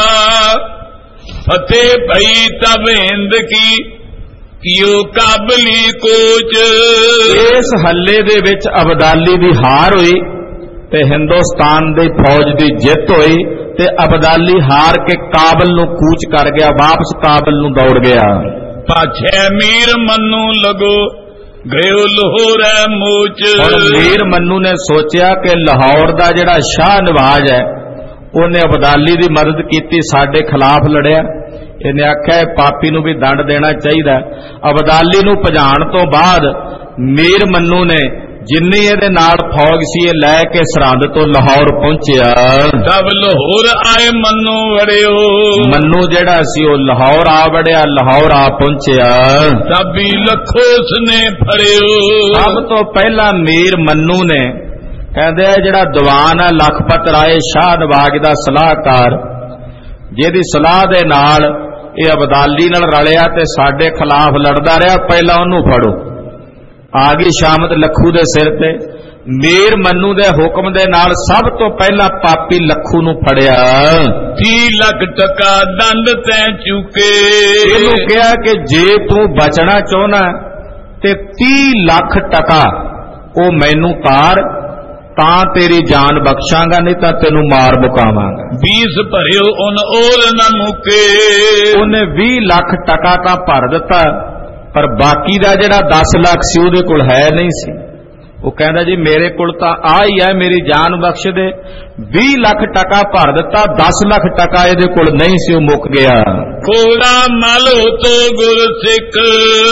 ਫਤਿਹ ਭਈ ਤਬ ਹਿੰਦ ਕੀ ਕਿਉ ਕਾਬਲੀ ਕੋਚ, ਇਸ ਹੱਲੇ ਦੇ ਵਿੱਚ ਅਬਦਾਲੀ ਦੀ ਹਾਰ ਹੋਈ ਤੇ ਹਿੰਦੁਸਤਾਨ ਦੀ ਫੌਜ ਦੀ ਜਿੱਤ ਹੋਈ ਤੇ ਅਬਦਾਲੀ ਹਾਰ ਕੇ ਕਾਬਲ ਨੂੰ ਕੂਚ ਕਰ ਗਿਆ, ਵਾਪਸ ਕਾਬਲ ਨੂੰ ਦੌੜ ਗਿਆ। ਪਾਛੇ ਮੀਰ ਮੰਨੂ ਲਗੋ ਗਇਓ ਲਾਹੌਰ ਮੋਚ, ਹੁਣ ਮੀਰ ਮੰਨੂ ਨੇ ਸੋਚਿਆ ਕਿ ਲਾਹੌਰ ਦਾ ਜਿਹੜਾ ਸ਼ਾਹ ਨਵਾਜ਼ ਹੈ ਉਹਨੇ ਅਬਦਾਲੀ ਦੀ ਮਦਦ ਕੀਤੀ, ਸਾਡੇ ਖਿਲਾਫ ਲੜਿਆ। ਇਹਨੇ ਆਖਿਆ ਪਾਪੀ ਨੂੰ ਵੀ ਦੰਡ ਦੇਣਾ ਚਾਹੀਦਾ। ਅਬਦਾਲੀ ਨੂੰ ਭਜਾਣ ਤੋਂ ਬਾਅਦ ਮੀਰ ਮੰਨੂ ਨੇ ਜਿੰਨੀ ਇਹਦੇ ਨਾਲ ਫੌਜ ਸੀ ਇਹ ਲੈ ਕੇ ਸਰਹੰਦ ਤੋਂ ਲਾਹੌਰ ਪਹੁੰਚਿਆ। ਤਬ ਲਾਹੌਰ ਆਏ ਮੰਨੂ ਵੜਿਓ, ਮੰਨੂ ਜਿਹੜਾ ਸੀ ਉਹ ਲਾਹੌਰ ਆ ਵੜਿਆ, ਲਾਹੌਰ ਆ ਪਹੁੰਚਿਆ। ਤਬੀ ਲੱਖੋ ਉਸਨੇ ਫੜਿਓ, ਸਭ ਤੋਂ ਪਹਿਲਾਂ ਮੀਰ ਮੰਨੂ ਨੇ ਕਹਿੰਦੇ ਜਿਹੜਾ ਦੀਵਾਨ ਹੈ ਲਖਪਤ ਰਾਏ ਸ਼ਾਹ ਨਵਾਜ਼ ਦਾ ਸਲਾਹਕਾਰ, ਜਿਹਦੀ ਸਲਾਹ ਦੇ ਨਾਲ ਇਹ ਅਬਦਾਲੀ ਨਾਲ ਰਲਿਆ ਤੇ ਸਾਡੇ ਖਿਲਾਫ ਲੜਦਾ ਰਿਹਾ, ਪਹਿਲਾਂ ਉਹਨੂੰ ਫੜੋ। आ गई शामत लखू दे सिर ते। मेर मन्नू दे हुक्म दे नाल सब तो पहला पापी लखू नू फड़िया। तीह लख टका दंड तैं चुके। इहनू कहा कि जे तू बचना चाहना ते तीह लख टका ओ मैनू तार तां तेरी जान बख्शांगा, नहीं तां तेनू मार मुकावांगा। बीस भरियो उन ओर न मुके। उन्हें बीस लाख टका तां भर दिता, पर बाकी दा जिहड़ा दस लाख सी उहदे कोल है नहीं सी। वो कहंदा जी मेरे कोल तां आ ही है, मेरी जान बख्श दे। बीस लाख टका भर दिता, दस लाख टका इहदे कोल नहीं सी, वो मुक गया। कोड़ा मल तो गुर सिख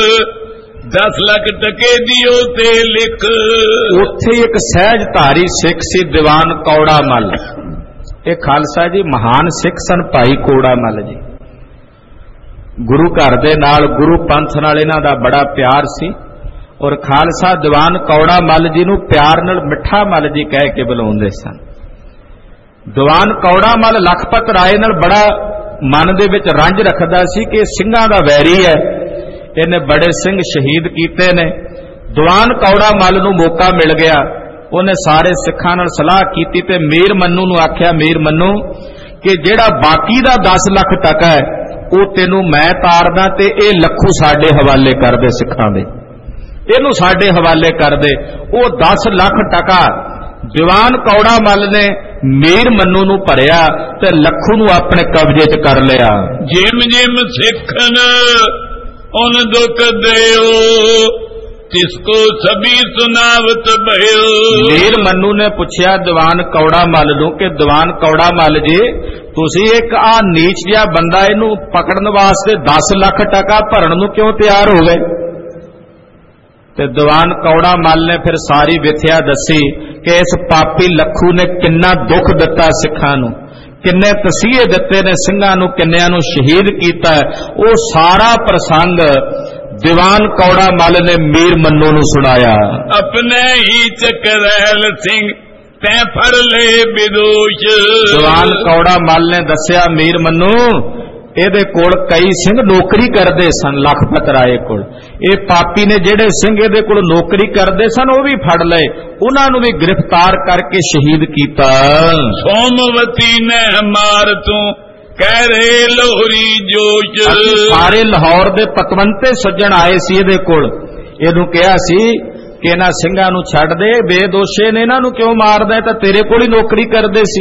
दस लाख टके दियो ते लिख। उत्थे एक सहजधारी सिख सी दीवान कौड़ा मल। ये खालसा जी महान सिख सन भाई कौड़ा मल जी। गुरु घर दे नाल गुरु पंथ नाल इन्हां दा बड़ा प्यार सी, और खालसा दीवान कौड़ा मल जी नूं प्यार नाल मिठा मल जी कह के बुलाउंदे सन। दीवान कौड़ा मल लखपत राय नाल बड़ा मन दे विच रंज रखदा सी कि ਸਿੰਘਾਂ दा वैरी है, इन्हें बड़े सिंह शहीद कीते ने। दीवान कौड़ा मल नूं मौका मिल गया, उन्हें सारे सिखां नाल सलाह कीती ते मीर मन्नू नूं आख्या, मीर मन्नू कि जेड़ा बाकी दा दस लाख टका है वो तेनू मैं तारदा ते ए लखू साडे हवाले कर दे, सिखां दे इनू साडे हवाले कर दे। वो दस लाख टका दीवान कौड़ा मल ने मीर मन्नू नूं भरिया ते लखू नूं अपने कब्जे च कर लिया। जिम जिम सिखन उन दुख देओ तिसको सभी सुनावत भयो। मीर मन्नू ने पूछया दीवान कौड़ा मल नूं कि दीवान कौड़ा मल जी तुसी एक आ नीच जिहा बंदा इनू पकड़न वास्ते दस लाख टका भरन नूं क्यों तैयार हो गए? ते दीवान कौड़ा मल ने फिर सारी विथया दसी कि इस पापी लखू ने किन्ना दुख दिता सिखां नूं, किन्ने तसीहे दिते ने ਸਿੰਘਾਂ ਨੂੰ, किन्निਆਂ ਨੂੰ शहीद कीता। वो सारा प्रसंग दीवान कौड़ा मल ने मीर मन्नू नूं सुनाया। अपने ही चकरैल सिंह तैं फड़ ले विदोष। दीवान कौड़ा मल ने दस्या मीर मन्नू ਇਹਦੇ ਕੋਲ कई सिंह नौकरी करते सन लखपत राय कोल। ये पापी ने जेड़े सिंह ਇਹਦੇ ਕੋਲ नौकरी करते सन वो भी फड़ लए, उन्होंने भी गिरफ्तार करके शहीद किया। सोमवती ने मार तू कह रहे लोहरी जोश। सारे लाहौर दे पतवंते सज्जन आए सी ਇਹਦੇ ਕੋਲ, ਇਹਨੂੰ ਕਿਹਾ ਸੀ कि इन्हां ਸਿੰਘਾਂ ਨੂੰ ਛੱਡ दे, बेदोषे ने इन्हां ਨੂੰ क्यों मारदा, तां तेरे कोल ही नौकरी करदे सी।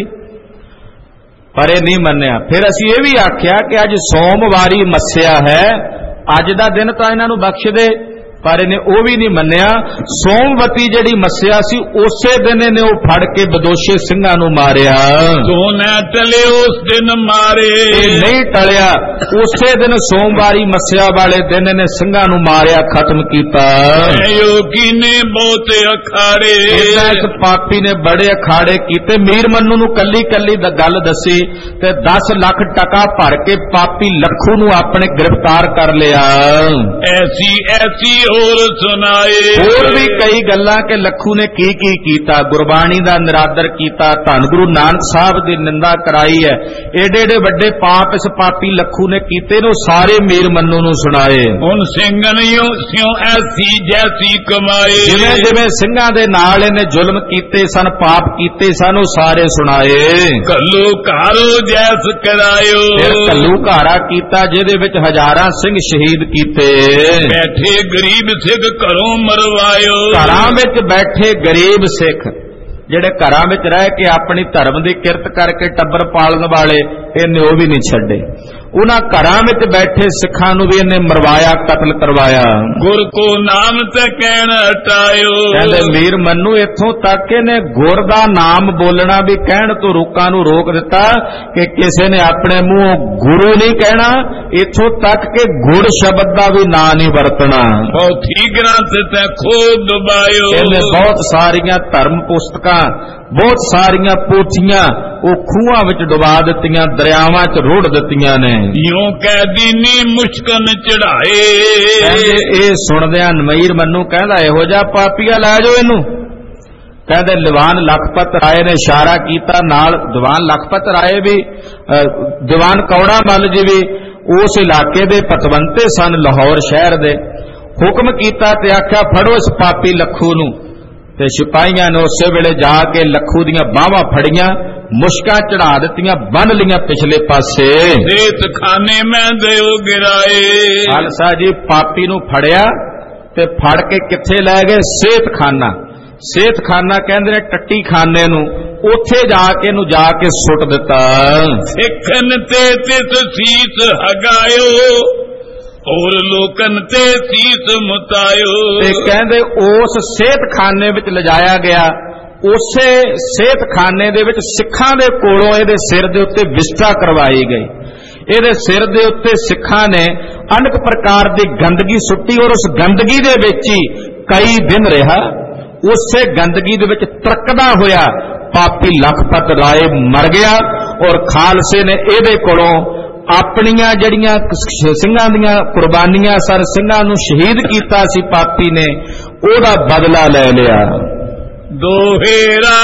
पर यह नहीं मन्निया। फिर असीं यह भी आख्या कि अज सोमवारी मस्या है, अज दा दिन तां इन्हां नूं बख्श दे, पर इन्हें वह भी नहीं मन्निया। सोमवती जिहड़ी मस्या सी उसे दिन इन्हें वो फड़ के बदोशे ਸਿੰਘਾਂ नूं मारिया। तू न टले उस दिन मारे, नहीं टलिया, उसे दिन सोमवारी मस्या वाले दिन इन्हें ਸਿੰਘਾਂ नूं मारिया, खत्म किया। योगी ने बहुत अखाड़े, इस पापी ने बड़े अखाड़े किए। मीर मन्नू नूं कल्ली कल्ली गल दसी ते दस लाख टका भर के पापी लखू नूं अपने गिरफ्तार कर लिया। ऐसी ऐसी और सुनाए, और भी कई गल्लां के लखू ने की की कीता। गुरबाणी दा निरादर कीता, धन गुरु नानक साहब दी निंदा कराई है। एडे एडे वड्डे पाप इस पापी लखू ने कीते ने सारे मीर मन्नू नूं सुनाए। उन ਸਿੰਘਣਿਓ सियों ऐसी जैसी कमाए, जिवें जिवें ਸਿੰਘਾਂ दे नाल इहने जुल्म कीते सन, पाप कीते सन, वो सारे सुनाए। कल्लू कारो जैस करायो, फिर कल्लू कारा कीता जिहदे विच हजारां सिंह शहीद कीते। बैठे गरीब सिख घरों मरवायो, घरां विच बैठे गरीब सिख ਜਿਹੜੇ ਘਰਾਂ ਵਿੱਚ ਰਹਿ ਕੇ ਆਪਣੀ ਧਰਮ ਦੀ ਕਿਰਤ ਕਰਕੇ ਟੱਬਰ ਪਾਲਣ ਵਾਲੇ ਇਹਨੇ ਉਹ ਵੀ ਨਹੀਂ ਛੱਡੇ। ਉਹਨਾਂ ਘਰਾਂ ਵਿੱਚ ਬੈਠੇ ਸਿੱਖਾਂ ਨੂੰ ਵੀ ਇਹਨੇ ਮਰਵਾਇਆ, ਕਤਲ ਕਰਵਾਇਆ। ਗੁਰ ਕੋ ਨਾਮ ਤੇ ਕਹਿਣ ਹਟਾਇਓ, ਕਹਿੰਦੇ ਮੀਰ ਮन्नू ਇੱਥੋਂ ਤੱਕ ਇਹਨੇ ਗੁਰ ਦਾ ਨਾਮ ਬੋਲਣਾ ਵੀ ਕਹਿਣ ਤੋਂ ਰੋਕਾਂ ਨੂੰ ਰੋਕ ਦਿੱਤਾ ਕਿ ਕਿਸੇ ਨੇ ਆਪਣੇ ਮੂੰਹੋਂ ਗੁਰੂ ਨਹੀਂ ਕਹਿਣਾ, ਇੱਥੋਂ ਤੱਕ ਕਿ ਗੁੜ ਸ਼ਬਦ ਦਾ ਵੀ ਨਾਂ ਨਹੀਂ ਵਰਤਣਾ। ਪੌਥੀ ਗ੍ਰੰਥ ਤੇ ਖੋ ਦਬਾਇਓ, ਇਹਨੇ ਬਹੁਤ ਸਾਰੀਆਂ ਧਰਮ ਪੁਸਤਕਾਂ, बहुत सारियां पोथियां वो खूहां विच डुबा दित्तियां, दरियावां च रोड़ दित्तियां ने। यूं कैदी नी मुश्कन चढ़ाए, ये सुनदियां मीर मन्नू कहंदा इहो जिहा पापीआ लै जाओ इनू। कहंदे दीवान लखपत राय ने इशारा कीता, नाल दीवान लखपत राय भी दीवान कौड़ा मल जी भी उस इलाके दे पतवंते सन लाहौर शहर दे। हुक्म कीता ते आख्या फड़ो इस पापी लखू नूं। ते सिपाहियां ने उस वेले जाके लखू दियां बाहां फड़ियां, मुश्कां चढ़ा दित्तियां, बन लियां पिछले पासे। सेत खाने में दयो गिराए। खालसा जी पापी नूं फड़िया ते फड़ के किथे लै गए? सेत खाना। सेत खाना कहंदे ने टट्टी खाने नूं, उत्थे जाके नूं जाके सुट दिता। सिखन ते तिस सीस हगायो और लोकन ते सीस मुतायो। ते कहंदे उस सेत खाने विच लिजाया गया, उसे सेत खाने दे विच सिखां दे कोलों इहदे सिर दे उत्ते विस्टा करवाई गई। इहदे सिर दे उत्ते सिखां ने अनेक प्रकार दी गंदगी सुट्टी और उस गंदगी दे विच ही कई दिन रहा। उसे गंदगी दे विच तरकदा होया पापी लखपत राय मर गया और खालसे ने इहदे कोलों अपनियां जड़ियां ਸਿੰਘਾਂ ਦੀਆਂ कुर्बानियां सर ਸਿੰਘਾਂ ਨੂੰ शहीद कीता सी पापी ने, ओहदा बदला ले लिया। दोहेरा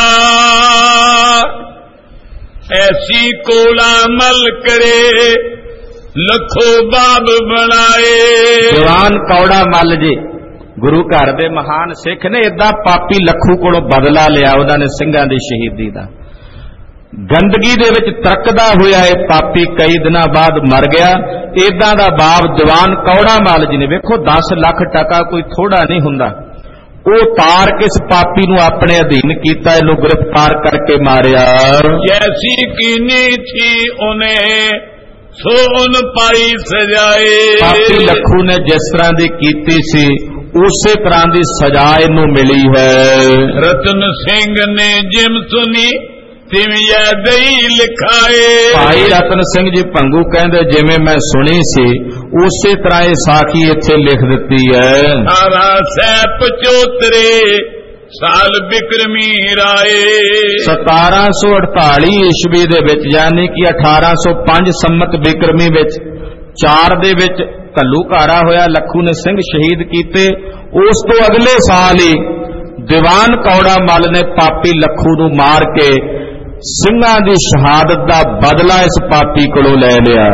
ऐसी कोला मल करे लखो बाब बनाए। दीवान कौड़ा मल जी गुरु घर दे महान सिख ने इदां पापी लखू कोलों बदला लिया उन्हां ने ਸਿੰਘਾਂ दी शहीदी दा। गंदगी दे विच तरकदा होया ये पापी कई दिनां बाद मर गया। इदां दा बाप दीवान कौड़ा मल जी ने वेखो दस लाख टका कोई थोड़ा नहीं हुंदा, वो तार के इस पापी नूं अपने अधीन कीता, इहनूं गिरफ्तार करके मारिया। जैसी कीनी थी उन्हें सो उन पाई सजाए। पापी लखू ने जिस तरह दी कीती सी उसे तरह दी सजा इहनूं मिली है। रतन सिंह ने जिम सुनी तिवें दई लिखाए। भाई रतन सिंह जी भंगू कहंदे जिवें मैं सुनी सी उसे तरह ये साखी इत्थे लिख दित्ती है। सारा सै पचोतरे साल बिक्रमी राए। सतारा सौ अड़ताली ईस्वी दे विच यानी कि अठारह सौ पांच संमत बिक्रमी विच चार दे विच घल्लूघारा होया, लखू ने सिंह शहीद कीते। उस तो अगले साल ही दीवान कौड़ा मल ने पापी लखू नूं मार के ਸਿੰਘਾਂ दी शहादत दा बदला इस पापी कोलों ले लिया।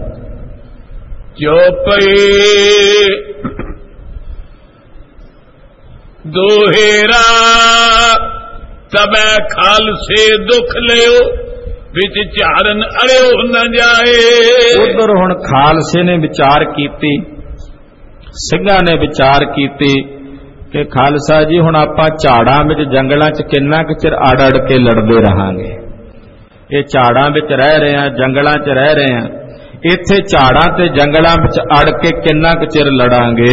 जो पई दोहेरा तबै खालसे दुख लियो विच झारन अड़ियो न जाए। उधर हुण खालसे ने विचार कीती, ਸਿੰਘਾਂ ने विचार कीती कि खालसा जी हुण आपां झाड़ां विच जंगलां च किन्ना क चिर अड़ अड़ के लड़दे रहांगे। ये झाड़ां विच रह रहे हैं, जंगलां च रह रहे हैं, इत्थे झाड़ां ते जंगलां विच अड़ के किन्ना क चिर लड़ांगे।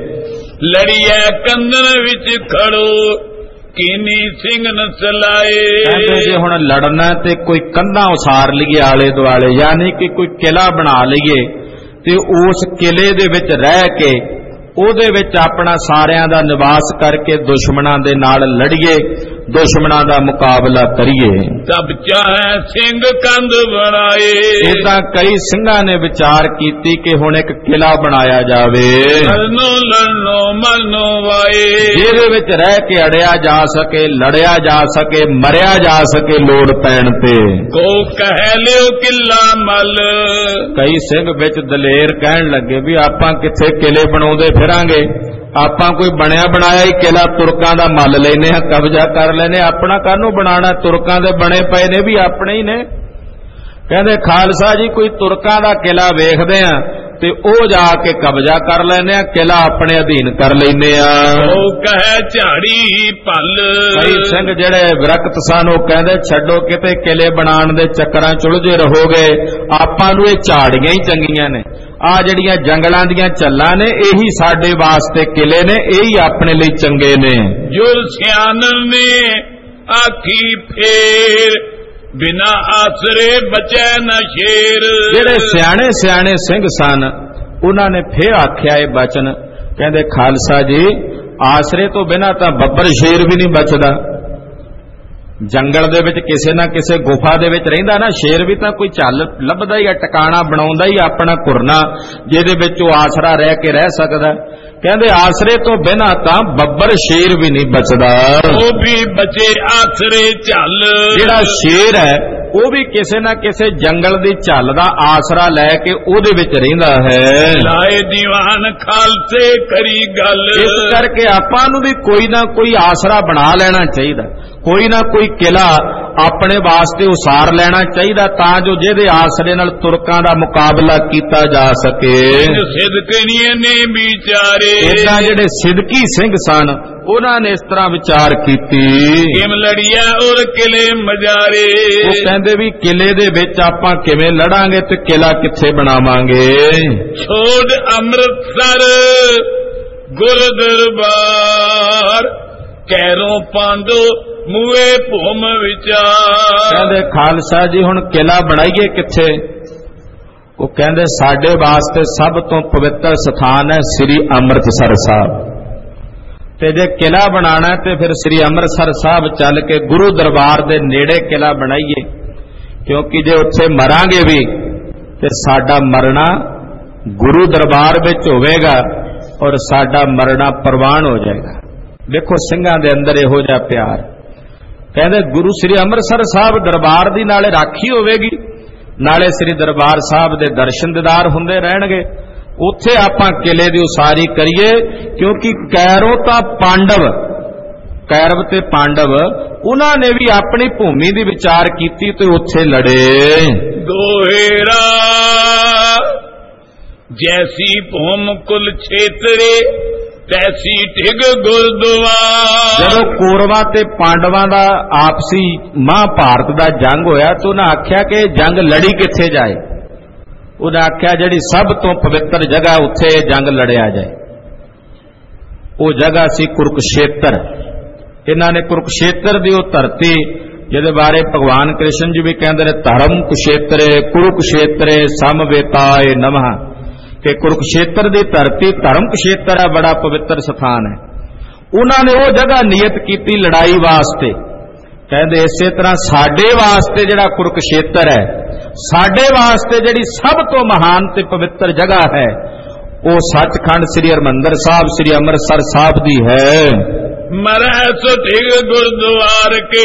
लड़िए कंदन विच खड़ो कीनी सिंह न चलाए। कहंदे जे हुण लड़ना ते कोई कंधां उसार लईए आले दुआले, यानी कि कोई किला बना लईए ते उस किले दे विच रह के ਉਹਦੇ ਵਿੱਚ ਆਪਣਾ ਸਾਰਿਆਂ ਦਾ ਨਿਵਾਸ ਕਰਕੇ ਦੁਸ਼ਮਣਾਂ ਦੇ ਨਾਲ ਲੜੀਏ, ਦੁਸ਼ਮਣਾਂ ਦਾ ਮੁਕਾਬਲਾ ਕਰੀਏ। ਤਬ ਚਾਹੇ ਸਿੰਘ ਕੰਧ ਬਣਾਏ। ਇਦਾਂ ਕਈ ਸਿੰਘਾਂ ਨੇ ਵਿਚਾਰ ਕੀਤੀ ਕਿ ਹੁਣ ਇੱਕ ਕਿਲਾ ਬਣਾਇਆ ਜਾਵੇ, ਲੜਨੋ ਲੜਨੋ ਮਰਨੋ ਵਾਏ, ਜਿਹਦੇ ਵਿੱਚ ਰਹਿ ਕੇ ਅੜਿਆ ਜਾ ਸਕੇ, ਲੜਿਆ ਜਾ ਸਕੇ, ਮਰਿਆ ਜਾ ਸਕੇ ਲੋੜ ਪੈਣ ਤੇ। ਕੋ ਕਹਿ ਲਿਓ ਕਿਲਾ ਮਲ। ਕਈ ਸਿੰਘ ਵਿੱਚ ਦਲੇਰ ਕਹਿਣ ਲੱਗੇ ਵੀ ਆਪਾਂ ਕਿੱਥੇ ਕਿਲੇ ਬਣਾਉਂਦੇ ਫਿਰਾਂਗੇ, ਆਪਾਂ ਕੋਈ ਬਣਿਆ ਬਣਾਇਆ ਹੀ ਕਿਲਾ ਤੁਰਕਾਂ ਦਾ ਮੱਲ ਲੈਨੇ ਆ, ਕਬਜ਼ਾ ਕਰ ਲੈਨੇ, ਆਪਣਾ ਕਾਹਨੂੰ ਬਣਾਣਾ, ਤੁਰਕਾਂ ਦੇ ਬਣੇ ਪਏ ਨੇ ਵੀ ਆਪਣੇ ਹੀ ਨੇ। ਕਹਿੰਦੇ ਖਾਲਸਾ ਜੀ ਕੋਈ ਤੁਰਕਾਂ ਦਾ ਕਿਲਾ ਵੇਖਦੇ ਆ ਤੇ ਉਹ ਜਾ ਕੇ ਕਬਜ਼ਾ ਕਰ ਲੈਨੇ ਆ, ਕਿਲਾ ਆਪਣੇ ਅਧੀਨ ਕਰ ਲੈਨੇ ਆ। ਉਹ ਕਹੇ ਝਾੜੀ ਭੱਲ। ਕਈ ਸਿੰਘ ਜਿਹੜੇ ਵਿਰਕਤ ਸਨ ਉਹ ਕਹਿੰਦੇ ਛੱਡੋ, ਕਿਤੇ ਕਿਲੇ ਬਣਾਉਣ ਦੇ ਚੱਕਰਾਂ ਚ ਉਲਝੇ ਰਹੋਗੇ, ਆਪਾਂ ਨੂੰ ਇਹ ਝਾੜੀਆਂ ਹੀ ਚੰਗੀਆਂ ਨੇ, ਆ ਜਿਹੜੀਆਂ ਜੰਗਲਾਂ ਦੀਆਂ ਚੱਲਾਂ ਨੇ ਇਹੀ ਸਾਡੇ ਵਾਸਤੇ ਕਿਲੇ ਨੇ, ਇਹੀ ਆਪਣੇ ਲਈ ਚੰਗੇ ਨੇ। ਜੁਰ ਸਿਆਣਨ ਨੇ ਆਖੀ ਫੇਰ बिना आसरे बचे न शेर। जेड़े सियाने सियाने सिंह सन उन्होंने फिर आख्या ये बचन, कहते खालसा जी आसरे तो बिना तो बब्बर शेर भी नहीं बचदा। जंगल दे विच किसे ना किसे गुफा दे विच रहिंदा ना, शेर भी तो कोई चल लभदा ही टिकाणा बनाउंदा ही अपना कुरना जिहदे विच ओह आसरा रह के रह सकदा। कहंदे आसरे तो बिना तां बब्बर शेर भी नहीं बचदा। वो भी बचे आसरे चल। जिहड़ा शेर है ਉਹ ਵੀ ਕਿਸੇ ਨਾ ਕਿਸੇ ਜੰਗਲ ਦੀ ਝੱਲ ਦਾ ਆਸਰਾ ਲੈ ਕੇ ਉਹਦੇ ਵਿੱਚ ਰਹਿੰਦਾ ਹੈ। ਲਾਏ ਦੀਵਾਨ ਖਾਲਸੇ ਕਰੀ ਗੱਲ, ਇਸ ਕਰਕੇ ਆਪਾਂ ਨੂੰ ਵੀ ਕੋਈ ਨਾ ਕੋਈ ਆਸਰਾ ਬਣਾ ਲੈਣਾ ਚਾਹੀਦਾ, ਕੋਈ ਨਾ ਕੋਈ ਕਿਲਾ ਆਪਣੇ ਵਾਸਤੇ ਉਸਾਰ ਲੈਣਾ ਚਾਹੀਦਾ, ਤਾਂ ਜੋ ਜਿਹਦੇ ਆਸਰੇ ਨਾਲ ਤੁਰਕਾਂ ਦਾ ਮੁਕਾਬਲਾ ਕੀਤਾ ਜਾ ਸਕੇ। ਸਿਦਕਣੀਆਂ ਨੇ ਵਿਚਾਰੇ, ਇਦਾਂ ਜਿਹੜੇ ਸਿਦਕੀ ਸਿੰਘ ਸਨ ਉਹਨਾਂ ਨੇ ਇਸ ਤਰ੍ਹਾਂ ਵਿਚਾਰ ਕੀਤੀ। ਕਿਮ ਲੜੀਆ ਔਰ ਕਿਲੇ ਮਜਾਰੇ, ਉਹ ਕਹਿੰਦੇ ਵੀ ਕਿਲੇ ਦੇ ਵਿੱਚ ਆਪਾਂ ਕਿਵੇਂ ਲੜਾਂਗੇ ਤੇ ਕਿਲਾ ਕਿੱਥੇ ਬਣਾਵਾਂਗੇ। ਛੋੜ ਅੰਮ੍ਰਿਤਸਰ ਗੁਰ ਦਰਬਾਰ, ਕੈਰੋਂ ਪਾਂਦੋ ਮੂਏ ਭੂਮ ਵਿਚਾਰ। ਕਹਿੰਦੇ ਖਾਲਸਾ ਜੀ ਹੁਣ ਕਿਲਾ ਬਣਾਈਏ ਕਿੱਥੇ? ਉਹ ਕਹਿੰਦੇ ਸਾਡੇ ਵਾਸਤੇ ਸਭ ਤੋਂ ਪਵਿੱਤਰ ਸਥਾਨ ਹੈ ਸ੍ਰੀ ਅੰਮ੍ਰਿਤਸਰ ਸਾਹਿਬ, ਤੇ ਜੇ ਕਿਲਾ ਬਣਾਣਾ ਤੇ ਫਿਰ ਸ੍ਰੀ ਅੰਮ੍ਰਿਤਸਰ ਸਾਹਿਬ ਚੱਲ ਕੇ ਗੁਰੂ ਦਰਬਾਰ ਦੇ ਨੇੜੇ ਕਿਲਾ ਬਣਾਈਏ, ਕਿਉਂਕਿ ਜੇ ਉੱਥੇ ਮਰਾਂਗੇ ਵੀ ਤੇ ਸਾਡਾ ਮਰਨਾ ਗੁਰੂ ਦਰਬਾਰ ਵਿੱਚ ਹੋਵੇਗਾ ਔਰ ਸਾਡਾ ਮਰਨਾ ਪ੍ਰਵਾਨ ਹੋ ਜਾਏਗਾ। ਦੇਖੋ ਸਿੰਘਾਂ ਦੇ ਅੰਦਰ ਇਹੋ ਜਿਹਾ ਪਿਆਰ। ਕਹਿੰਦੇ ਗੁਰੂ ਸ੍ਰੀ ਅੰਮ੍ਰਿਤਸਰ ਸਾਹਿਬ ਦਰਬਾਰ ਦੀ ਨਾਲੇ ਰਾਖੀ ਹੋਵੇਗੀ, ਨਾਲੇ ਸ੍ਰੀ ਦਰਬਾਰ ਸਾਹਿਬ ਦੇ ਦਰਸ਼ਨ ਦੀਦਾਰ ਹੁੰਦੇ ਰਹਿਣਗੇ। ਉੱਥੇ ਆਪਾਂ ਕਿਲੇ ਦੀ ਉਸਾਰੀ ਕਰੀਏ, ਕਿਉਂਕਿ ਕੈਰੋਂ ਤਾਂ ਪਾਂਡਵ, ਕੈਰਵ ਤੇ ਪਾਂਡਵ ਉਹਨਾਂ ਨੇ ਵੀ ਆਪਣੀ ਭੂਮੀ ਦੀ ਵਿਚਾਰ ਕੀਤੀ ਤੇ ਉੱਥੇ ਲੜੇ। ਦੋਹੇਰਾ ਜੈਸੀ ਭੂਮ ਕੁਲ ਛੇਤਰੇ ਤੈਸੀ ਢਿਗ ਗੁਰਦੁਆਰ। ਜਦੋਂ ਕੌਰਵਾਂ ਤੇ ਪਾਂਡਵਾਂ ਦਾ ਆਪਸੀ ਮਹਾਭਾਰਤ ਦਾ ਜੰਗ ਹੋਇਆ ਤਾਂ ਉਹਨਾਂ ਆਖਿਆ ਕਿ ਜੰਗ ਲੜੀ ਕਿੱਥੇ ਜਾਏ। ਉਹਨਾਂ ਆਖਿਆ ਜਿਹੜੀ ਸਭ ਤੋਂ ਪਵਿੱਤਰ ਜਗ੍ਹਾ ਉੱਥੇ ਜੰਗ ਲੜਿਆ ਜਾਏ। ਉਹ ਜਗ੍ਹਾ ਸੀ ਕੁਰੂਕਸ਼ੇਤਰ। ਇਹਨਾਂ ਨੇ ਕੁਰੂਕਸ਼ੇਤਰ ਦੀ ਉਹ ਧਰਤੀ ਜਿਹਦੇ ਬਾਰੇ ਭਗਵਾਨ ਕ੍ਰਿਸ਼ਨ ਜੀ ਵੀ ਕਹਿੰਦੇ ਨੇ ਧਰਮ ਕੁਸ਼ੇਤਰੇ ਕੁਰੂਕਸ਼ੇਤਰੇ ਸਮਵੇਤਾਏ ਨਮః, ਕਿ ਕੁਰੂਕਸ਼ੇਤਰ ਦੀ ਧਰਤੀ ਧਰਮ ਕੁਸ਼ੇਤਰ ਹੈ, ਬੜਾ ਪਵਿੱਤਰ ਸਥਾਨ ਹੈ। ਉਹਨਾਂ ਨੇ ਉਹ ਜਗ੍ਹਾ ਨਿਯਤ ਕੀਤੀ ਲੜਾਈ ਵਾਸਤੇ। ਕਹਿੰਦੇ ਇਸੇ ਤਰ੍ਹਾਂ ਸਾਡੇ ਵਾਸਤੇ ਜਿਹੜਾ ਕੁਰੂਕਸ਼ੇਤਰ ਹੈ, ਸਾਡੇ ਵਾਸਤੇ ਜਿਹੜੀ ਸਭ ਤੋਂ ਮਹਾਨ ਤੇ ਪਵਿੱਤਰ ਜਗ੍ਹਾ ਹੈ, ਉਹ ਸੱਚਖੰਡ ਸ੍ਰੀ ਹਰਿਮੰਦਰ ਸਾਹਿਬ ਸ੍ਰੀ ਅੰਮ੍ਰਿਤਸਰ ਸਾਹਿਬ ਦੀ ਹੈ। ਮਰੈ ਸੋ ਢਿਗ ਗੁਰਦੁਆਰ ਕੇ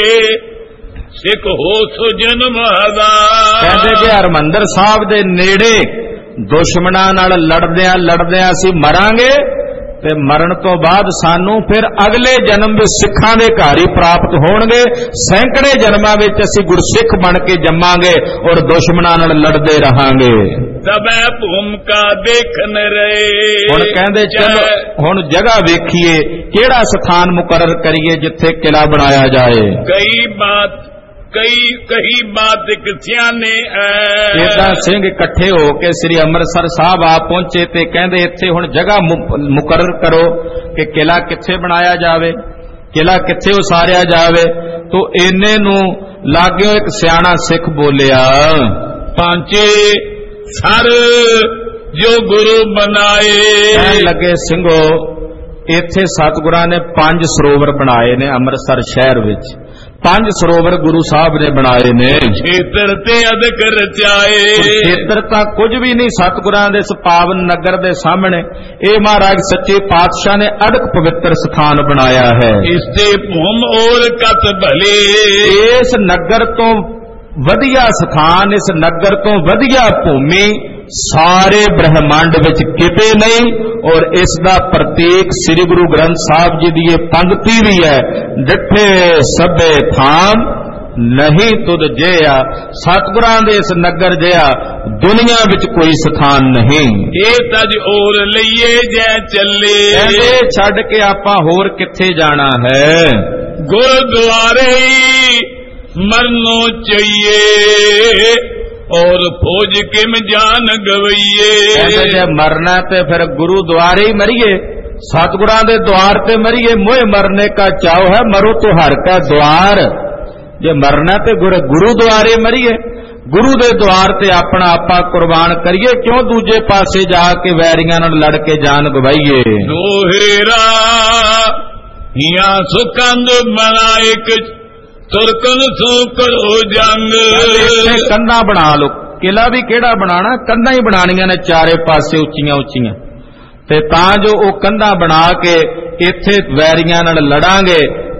ਸਿੱਖ ਹੋ ਸੋ ਜਨਮ ਆਧਾਰ। ਕਹਿੰਦੇ ਕਿ ਹਰਿਮੰਦਰ ਸਾਹਿਬ ਦੇ ਨੇੜੇ ਦੁਸ਼ਮਣਾਂ ਨਾਲ ਲੜਦਿਆਂ ਲੜਦਿਆਂ ਅਸੀਂ ਮਰਾਂਗੇ ਤੇ ਮਰਨ ਤੋਂ ਬਾਅਦ ਸਾਨੂੰ ਫਿਰ ਅਗਲੇ ਜਨਮ ਵਿੱਚ ਸਿੱਖਾਂ ਦੇ ਘਰ ਹੀ ਪ੍ਰਾਪਤ ਹੋਣਗੇ। ਸੈਂਕੜੇ ਜਨਮਾਂ ਵਿੱਚ ਅਸੀਂ ਗੁਰਸਿੱਖ ਬਣ ਕੇ ਜੰਮਾਂਗੇ ਔਰ ਦੁਸ਼ਮਣਾਂ ਨਾਲ ਲੜਦੇ ਰਹਾਂਗੇ। ਤਬੈ ਭੂਮਿਕਾ ਦੇਖਣ ਰਹੇ। ਹੁਣ ਕਹਿੰਦੇ ਚਲੋ ਹੁਣ ਜਗ੍ਹਾ ਵੇਖੀਏ, ਕਿਹੜਾ ਸਥਾਨ ਮੁਕਰਰ ਕਰੀਏ ਜਿੱਥੇ ਕਿਲਾ ਬਣਾਇਆ ਜਾਏ। ਕਈ ਬਾਤ ਕਈ ਕਹੀ ਬਾਤ ਇੱਕ ਸਿਆਣੇ ਇਹਦਾ ਸਿੰਘ ਇਕੱਠੇ ਹੋ ਕੇ ਸ੍ਰੀ ਅੰਮ੍ਰਿਤਸਰ ਸਾਹਿਬ ਆ ਪਹੁੰਚੇ ਤੇ ਕਹਿੰਦੇ ਇੱਥੇ ਹੁਣ ਜਗ੍ਹਾ ਮੁਕਰਰ ਕਰੋ ਕਿ ਕਿਲਾ ਕਿੱਥੇ ਬਣਾਇਆ ਜਾਵੇ, ਕਿਲਾ ਕਿੱਥੇ ਉਸਾਰਿਆ ਜਾਵੇ। ਤੋ ਇੰਨੇ ਨੂੰ ਲਾਗਿਓ ਇੱਕ ਸਿਆਣਾ ਸਿੱਖ ਬੋਲਿਆ, ਪਾਂਚੇ ਸਰ ਜੋ ਗੁਰੂ ਬਣਾਏ। ਕਹਿਣ ਲੱਗੇ ਸਿੰਘੋ ਇੱਥੇ ਸਤਿਗੁਰਾਂ ਨੇ ਪੰਜ ਸਰੋਵਰ ਬਣਾਏ ਨੇ ਅੰਮ੍ਰਿਤਸਰ ਸ਼ਹਿਰ ਵਿੱਚ, ਪੰਜ ਸਰੋਵਰ ਗੁਰੂ ਸਾਹਿਬ ਨੇ ਬਣਾਏ ਨੇ। ਖੇਤਰ ਤੇ ਅਦਕ ਰਚਾਏ। ਖੇਤਰ ਤਾਂ ਕੁਝ ਵੀ ਨਹੀਂ ਸਤਿਗੁਰਾਂ ਦੇ ਇਸ ਪਾਵਨ ਨਗਰ ਦੇ ਸਾਹਮਣੇ। ਇਹ ਮਹਾਰਾਜ ਸੱਚੇ ਪਾਤਸ਼ਾਹ ਨੇ ਅਦਕ ਪਵਿੱਤਰ ਸਥਾਨ ਬਣਾਇਆ ਹੈ। ਇਸ ਤੇ ਭੂਮ ਔਰ ਕਤ ਭਲੇ। ਇਸ ਨਗਰ ਤੋਂ ਵਧੀਆ ਸਥਾਨ, ਇਸ ਨਗਰ ਤੋਂ ਵਧੀਆ ਭੂਮੀ ਸਾਰੇ ਬ੍ਰਹਮੰਡ ਵਿੱਚ ਕਿਤੇ ਨਹੀਂ। ਔਰ ਇਸ ਦਾ ਪ੍ਰਤੀਕ ਸ੍ਰੀ ਗੁਰੂ ਗ੍ਰੰਥ ਸਾਹਿਬ ਜੀ ਦੀ ਇਹ ਪੰਕਤੀ ਵੀ ਹੈ, ਡਿਠੇ ਸਭੇ ਥਾਮ ਨਹੀਂ ਤੁਧ ਜਿਆ। ਸਤਿਗੁਰਾਂ ਦੇ ਇਸ ਨਗਰ ਜਿਹਾ ਦੁਨੀਆ ਵਿੱਚ ਕੋਈ ਸਥਾਨ ਨਹੀਂ। ਇਹ ਤਜ ਔਰ ਲਈਏ ਜੈ ਚੱਲੇ। ਕਹਿੰਦੇ ਛੱਡ ਕੇ ਆਪਾਂ ਹੋਰ ਕਿੱਥੇ ਜਾਣਾ ਹੈ। ਗੁਰਦੁਆਰੇ ਮਰਨੋ ਚਾਹੀਏ ਔਰ ਫੌਜ ਕਿਮ ਜਾਨ ਗਵਈਏ। ਕਹਿੰਦੇ ਜੇ ਮਰਨਾ ਤੇ ਫਿਰ ਗੁਰੂ ਦੁਆਰੇ ਹੀ ਮਰੀਏ, ਸਤਿਗੁਰਾਂ ਦੇ ਦੁਆਰ ਤੇ ਮਰੀਏ। ਮੋਹ ਮਰਨੇ का ਚਾਉ ਹੈ, ਮਰੋ तो हर का द्वार। ਜੇ ਮਰਨਾ ਤੇ ਗੁਰੂ ਦੁਆਰੇ ਮਰੀਏ, ਗੁਰੂ ਦੇ ਦੁਆਰ ਤੇ ਆਪਣਾ ਆਪਾ ਕੁਰਬਾਨ ਕਰੀਏ। ਕਿਉਂ ਦੂਜੇ ਪਾਸੇ ਜਾ ਕੇ ਵੈਰੀਆਂ ਨਾਲ ਲੜ ਕੇ ਜਾਨ ਗਵਾਈਏ। ਦੋਹੇਰਾ ਹਿਆ ਸੁਕੰਦ ਮਲਾਇਕ ਤੁਰਕਨ ਸੂ ਕਰੋ ਜੰਗ। ਕੰਧਾਂ ਬਣਾ ਲਓ। ਕਿਲਾ ਵੀ ਕਿਹੜਾ ਬਣਾਣਾ, ਕੰਧਾਂ ਹੀ ਬਣਾਣੀਆਂ ਨੇ ਚਾਰੇ ਪਾਸੇ ਉੱਚੀਆਂ ਉੱਚੀਆਂ, ਤੇ ਤਾਂ ਜੋ ਉਹ ਕੰਧਾਂ ਬਣਾ ਕੇ ਇੱਥੇ ਵੈਰੀਆਂ ਨਾਲ ਲੜਾਂਗੇ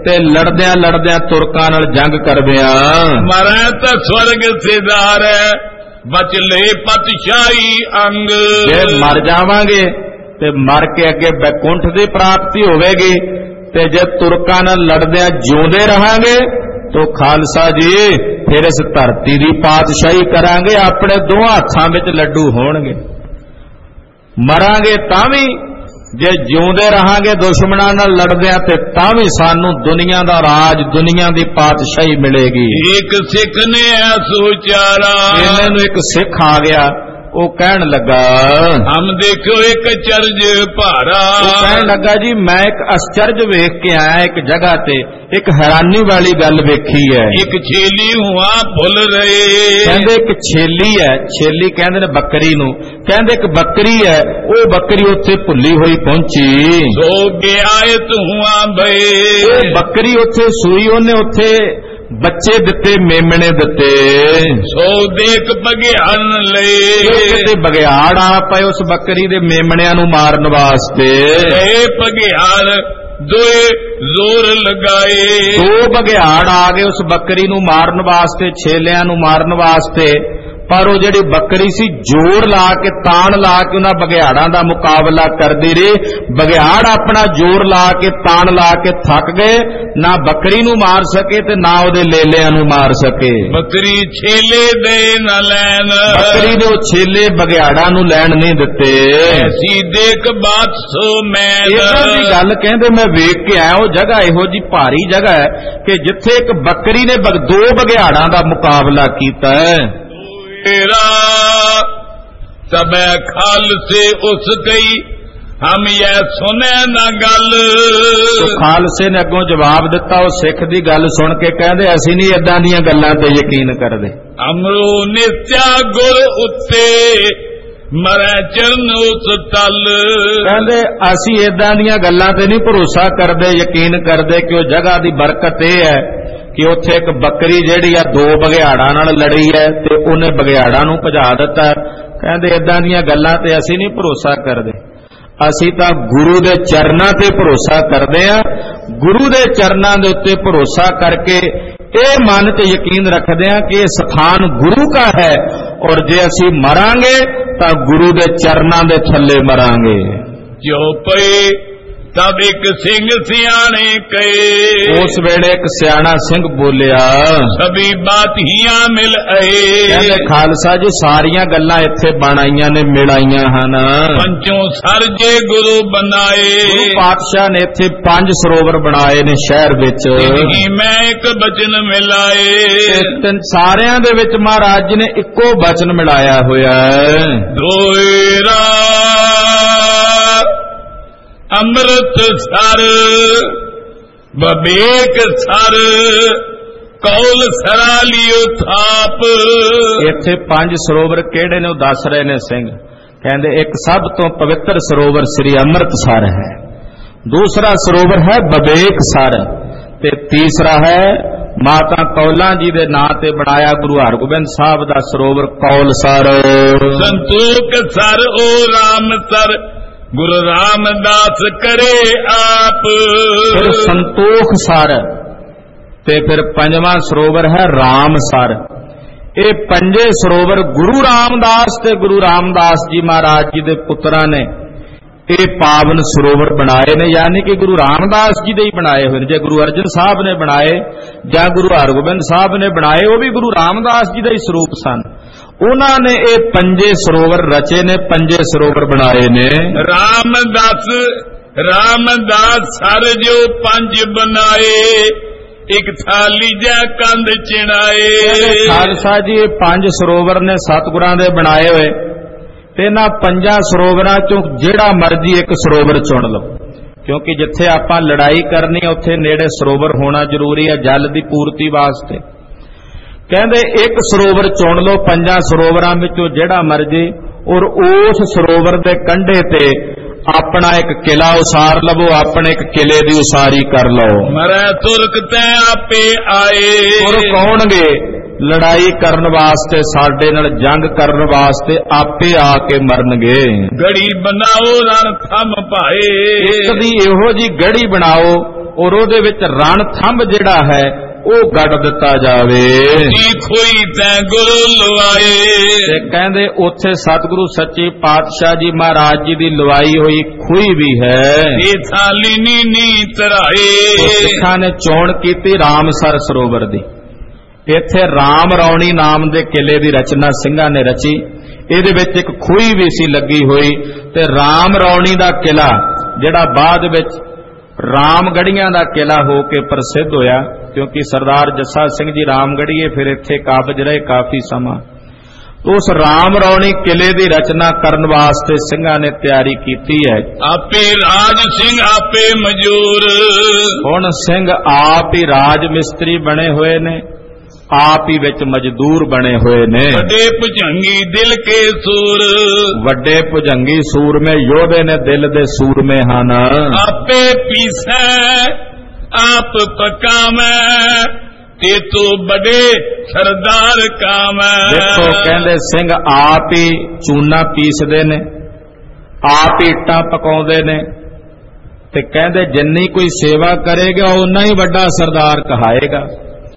ਤੇ ਲੜਦਿਆਂ ਲੜਦਿਆਂ ਤੁਰਕਾਂ ਨਾਲ ਜੰਗ ਕਰਦਿਆਂ ਮਰੈ ਤਾਂ ਸਵਰਗ ਸਿਧਾਰ ਬਚ ਲੈ ਪਤਸ਼ਾਹੀ ਅੰਗ। ਜੇ ਮਰ ਜਾਵਾਂਗੇ ਤੇ ਮਰ ਕੇ ਅੱਗੇ ਬੈਕੁੰਠ ਦੀ ਪ੍ਰਾਪਤੀ ਹੋਵੇਗੀ, ਤੇ ਜੇ ਤੁਰਕਾਂ ਨਾਲ ਲੜਦਿਆਂ ਜਿਉਂਦੇ ਰਹਾਂਗੇ ਤੋ ਖਾਲਸਾ ਜੀ ਫਿਰ ਇਸ ਧਰਤੀ ਦੀ ਪਾਤਸ਼ਾਹੀ ਕਰਾਂਗੇ, ਆਪਣੇ ਦੋਹਾਂ ਹੱਥਾਂ ਵਿੱਚ ਲੱਡੂ ਹੋਣਗੇ। ਮਰਾਂਗੇ ਤਾਂ ਵੀ, ਜੇ ਜਿਉਂਦੇ ਰਹਾਂਗੇ ਦੁਸ਼ਮਣਾਂ ਨਾਲ ਲੜਦਿਆਂ ਤੇ ਤਾਂ ਵੀ ਸਾਨੂੰ ਦੁਨੀਆ ਦਾ ਰਾਜ, ਦੁਨੀਆ ਦੀ ਪਾਤਸ਼ਾਹੀ ਮਿਲੇਗੀ। ਇੱਕ ਸਿੱਖ ਨੇ ਐਸੋ ਉਚਾਰਾ, ਇਹਨਾਂ ਨੂੰ ਇੱਕ ਸਿੱਖ ਆ ਗਿਆ, ਉਹ ਕਹਿਣ ਲੱਗਾ ਹਮ ਦੇਖੋ ਇੱਕ ਚਰਜ ਭਾਰਾ। ਉਹ ਕਹਿਣ ਲੱਗਾ ਜੀ ਮੈਂ ਇੱਕ ਅਸਚਰਜ ਵੇਖ ਕੇ ਆਇਆ ਇੱਕ ਜਗ੍ਹਾ ਤੇ, ਇੱਕ ਹੈਰਾਨੀ ਵਾਲੀ ਗੱਲ ਵੇਖੀ ਹੈ। ਇੱਕ ਛੇਲੀ ਹੁਆ ਭੁੱਲ ਰਹੇ, ਕਹਿੰਦੇ ਇੱਕ ਛੇਲੀ ਹੈ, ਛੇਲੀ ਕਹਿੰਦੇ ਨੇ ਬੱਕਰੀ ਨੂੰ, ਕਹਿੰਦੇ ਇੱਕ ਬੱਕਰੀ ਹੈ, ਉਹ ਬੱਕਰੀ ਉੱਥੇ ਭੁੱਲੀ ਹੋਈ ਪਹੁੰਚੀ। ਸੋ ਗਿਆਇਤ ਹੁਆ ਬਏ, ਉਹ ਬੱਕਰੀ ਉੱਥੇ ਸੂਈ, ਉਹਨੇ ਉੱਥੇ ਬੱਚੇ ਦਿੱਤੇ, ਮੇਮਣੇ ਦਿੱਤੇ। ਸੋ ਦੇਖ ਬਗਿਆੜਨ ਲਈ, ਕਿਤੇ ਬਗਿਆੜ ਆ ਪਏ ਉਸ ਬੱਕਰੀ ਦੇ ਮੇਮਣਿਆਂ ਨੂੰ ਮਾਰਨ ਵਾਸਤੇ। ਇਹ ਬਗਿਆੜ ਦੋਏ ਜ਼ੋਰ ਲਗਾਏ, ਦੋ ਬਗਿਆੜ ਆ ਗਏ ਉਸ ਬੱਕਰੀ ਨੂੰ ਮਾਰਨ ਵਾਸਤੇ, ਛੇਲਿਆਂ ਨੂੰ ਮਾਰਨ ਵਾਸਤੇ। ਪਰ ਉਹ ਜਿਹੜੀ ਬੱਕਰੀ ਸੀ ਜ਼ੋਰ ਲਾ ਕੇ, ਤਾਣ ਲਾ ਕੇ ਉਹਨਾਂ ਬਗਿਆੜਾਂ ਦਾ ਮੁਕਾਬਲਾ ਕਰਦੀ ਰਹੀ। ਬਗਿਆੜ ਆਪਣਾ ਜ਼ੋਰ ਲਾ ਕੇ, ਤਾਣ ਲਾ ਕੇ ਥੱਕ ਗਏ, ਨਾ ਬੱਕਰੀ ਨੂੰ ਮਾਰ ਸਕੇ ਤੇ ਨਾ ਉਹਦੇ ਲੇਲਿਆਂ ਨੂੰ ਮਾਰ ਸਕੇ। ਬੱਕਰੀ ਛੇਲੇ ਦੇ ਨਾ ਲੈਣ, ਬੱਕਰੀ ਦੇ ਉਹ ਛੇਲੇ ਬਗਿਆੜਾਂ ਨੂੰ ਲੈਣ ਨਹੀਂ ਦਿੱਤੇ। ਐਸੀ ਦੇਖ ਬਾਤ ਸੋ ਮੈਂ ਇਹਨਾਂ ਦੀ ਗੱਲ ਕਹਿੰਦੇ ਮੈਂ ਵੇਖ ਕੇ ਆਇਆ, ਉਹ ਜਗ੍ਹਾ ਇਹੋ ਜੀ ਭਾਰੀ ਜਗ੍ਹਾ ਹੈ ਕਿ ਜਿੱਥੇ ਇੱਕ ਬੱਕਰੀ ਨੇ ਦੋ ਬਗਿਆੜਾਂ ਦਾ ਮੁਕਾਬਲਾ ਕੀਤਾ ਹੈ। तब खाल से उस गई हम यह सुने न गल। तो खालसे ने अगों जवाब दिता, वो सिख दी गल सुन के कहते असी नहीं इदां दीयां गल्लां ते यकीन करदे। अमरो नित्या गुर उत्ते मरै चरण उस तल, कहते असी इदां दीयां गल्लां ते नहीं भरोसा करदे, यकीन करदे कि वो जगह दी बरकत यह है कि उत्थे एक बकरी जिहड़ी आ दो बघियाड़ां नाल लड़ी है ते उन्हें बघियाड़ां नूं भजा दिता। कहंदे इदां दीयां गल्लां ते असीं नहीं भरोसा करदे, असीं तां गुरु दे चरनां ते भरोसा करदे आ। गुरु दे चरनां दे उत्ते भरोसा करके ये मन च यकीन रखदे आ कि ये स्थान गुरु का है, और जे असीं मरांगे तां गुरु दे चरनां दे थल्ले मरांगे। जो पए तब एक सिंह सियाने कहे, उस वेले एक सियाना सिंह बोलिया सभी बात हियां मिल आए। कहते खालसा जी सारियां गल्लां इत्थे बण आईयां ने, मिल आईयां हन। पंचों सर जे गुरु बनाए, गुरु पातशाह ने इत्थे पंज सरोवर बनाए ने शहर विच। मैं एक बचन मिलाए, सारियां दे विच महाराज जी ने इक्को बचन मिलाया होया है। दोएरा अमृत सर बबेक सर कौल सरालियो थाप। इत्थे पंज सरोवर केड़े ने दस रहे ने सिंह। कहंदे एक सब तो पवित्र सरोवर श्री अमृतसर है, दूसरा सरोवर है बबेक सर, ते तीसरा है माता कौलां जी दे नां ते बनाया गुरु हरगोबिंद साहब दा सरोवर कौल सर। संतोख सर ओ राम सर गुरु रामदास करे आप। फिर संतोख सर ते फिर पंजवां सरोवर है राम सर। ये पंजे सरोवर गुरु रामदास ते गुरु रामदास जी महाराज जी दे पुत्रां ने ये पावन सरोवर बनाए ने, यानी कि गुरु रामदास जी दे ही बनाए हुए। जे गुरु अर्जन साहब ने बनाए या गुरु हरगोबिंद साहब ने बनाए, वो भी गुरु रामदास जी दे ही स्वरूप सन। उन्होंने ये पंजे सरोवर रचे ने, पंजे सरोवर बनाए ने। रामदास रामदास सर जो पंज बनाए, एक थाली जा कंध चिनाए। खालसा जी पंज सरोवर ने सतगुरां दे बनाए हुए, ते ना पंजा सरोवरां चों जिहड़ा मर्जी एक सरोवर चुन लो, क्योंकि जिथे आपां लड़ाई करनी उत्थे नेड़े सरोवर होना जरूरी है जल दी पूर्ति वास्ते। कहंदे एक सरोवर चुन लो पंजा सरोवरां विचों जिहड़ा मर्जी, और उस सरोवर दे कंढे ते अपना एक किला उसार लवो, अपने एक किले दी उसारी कर लो। मरै तुरक तै आपे आए, तुरक आउणगे लड़ाई करन वास्ते, साडे नाल जंग करन वास्ते आपे आके मरनगे। गड़ी बनाओ रण थम पाए, एक दी इहो जी गड़ी बनाओ ਔਰ ਉਹਦੇ ਵਿੱਚ ਰਣ ਥੰਭ ਜਿਹੜਾ ਹੈ ਉਹ ਗੱਡ ਦਿੱਤਾ ਜਾਵੇ। ਖੋਈ ਤੈ ਗੁਰੂ ਲਵਾਏ, ਤੇ ਕਹਿੰਦੇ ਉੱਥੇ ਸਤਿਗੁਰੂ ਸੱਚੇ ਪਾਤਸ਼ਾਹ ਜੀ ਮਹਾਰਾਜ ਜੀ ਦੀ ਲਵਾਈ ਹੋਈ ਖੂਹੀ ਵੀ ਹੈ। ਇਹ ਥਾਲੀ ਨੀ ਨੀ ਤਰਾਏ, ਸਿੱਖਾਂ ਨੇ ਚੋਣ ਕੀਤੀ ਰਾਮਸਰ ਸਰੋਵਰ ਦੀ। ਇੱਥੇ ਰਾਮ ਰੌਣੀ ਨਾਮ ਦੇ ਕਿਲੇ ਦੀ ਰਚਨਾ ਸਿੰਘਾਂ ਨੇ ਰਚੀ। ਇਹਦੇ ਵਿੱਚ ਇੱਕ ਖੂਹੀ ਵੀ ਸੀ ਲੱਗੀ ਹੋਈ, ਤੇ ਰਾਮ ਰੌਣੀ ਦਾ ਕਿਲਾ ਜਿਹੜਾ ਬਾਅਦ ਵਿੱਚ ਰਾਮਗੜੀਆਂ ਦਾ ਕਿਲਾ ਹੋ ਕੇ ਪ੍ਰਸਿੱਧ ਹੋਇਆ, ਕਿਉਂਕਿ ਸਰਦਾਰ ਜੱਸਾ ਸਿੰਘ ਜੀ ਰਾਮਗੜੀਏ ਫਿਰ ਇੱਥੇ ਕਾਬਜ ਰਹੇ ਕਾਫੀ ਸਮਾਂ। ਉਸ ਰਾਮ ਰੌਣੀ ਕਿਲੇ ਦੀ ਰਚਨਾ ਕਰਨ ਵਾਸਤੇ ਸਿੰਘਾਂ ਨੇ ਤਿਆਰੀ ਕੀਤੀ ਹੈ। ਆਪੇ ਰਾਜ ਸਿੰਘ ਆਪੇ ਮਜੂਰ, ਹੁਣ ਸਿੰਘ ਆਪ ਹੀ ਰਾਜ ਮਿਸਤਰੀ ਬਣੇ ਹੋਏ ਨੇ, ਆਪ ਹੀ ਵਿੱਚ ਮਜ਼ਦੂਰ ਬਣੇ ਹੋਏ ਨੇ। ਵੱਡੇ ਭੁਜੰਗੀ ਦਿਲ ਕੇ ਸੂਰ, ਵੱਡੇ ਭੁਜੰਗੀ ਸੂਰਮੇ ਯੋਧੇ ਨੇ, ਦਿਲ ਦੇ ਸੂਰਮੇ ਹਨ। ਆਪੇ ਪੀਸੈ ਆਪ ਪਕਾਵੈ, ਤੇ ਤੂੰ ਬੜੇ ਸਰਦਾਰ ਕਾਮੈ। ਦੇਖੋ ਕਹਿੰਦੇ ਸਿੰਘ ਆਪ ਹੀ ਚੂਨਾ ਪੀਸਦੇ ਨੇ, ਆਪ ਹੀ ਇੱਟਾਂ ਪਕਾਉਂਦੇ ਨੇ, ਤੇ ਕਹਿੰਦੇ ਜਿੰਨੀ ਕੋਈ ਸੇਵਾ ਕਰੇਗਾ ਓਨਾ ਹੀ ਵੱਡਾ ਸਰਦਾਰ ਕਹਾਏਗਾ,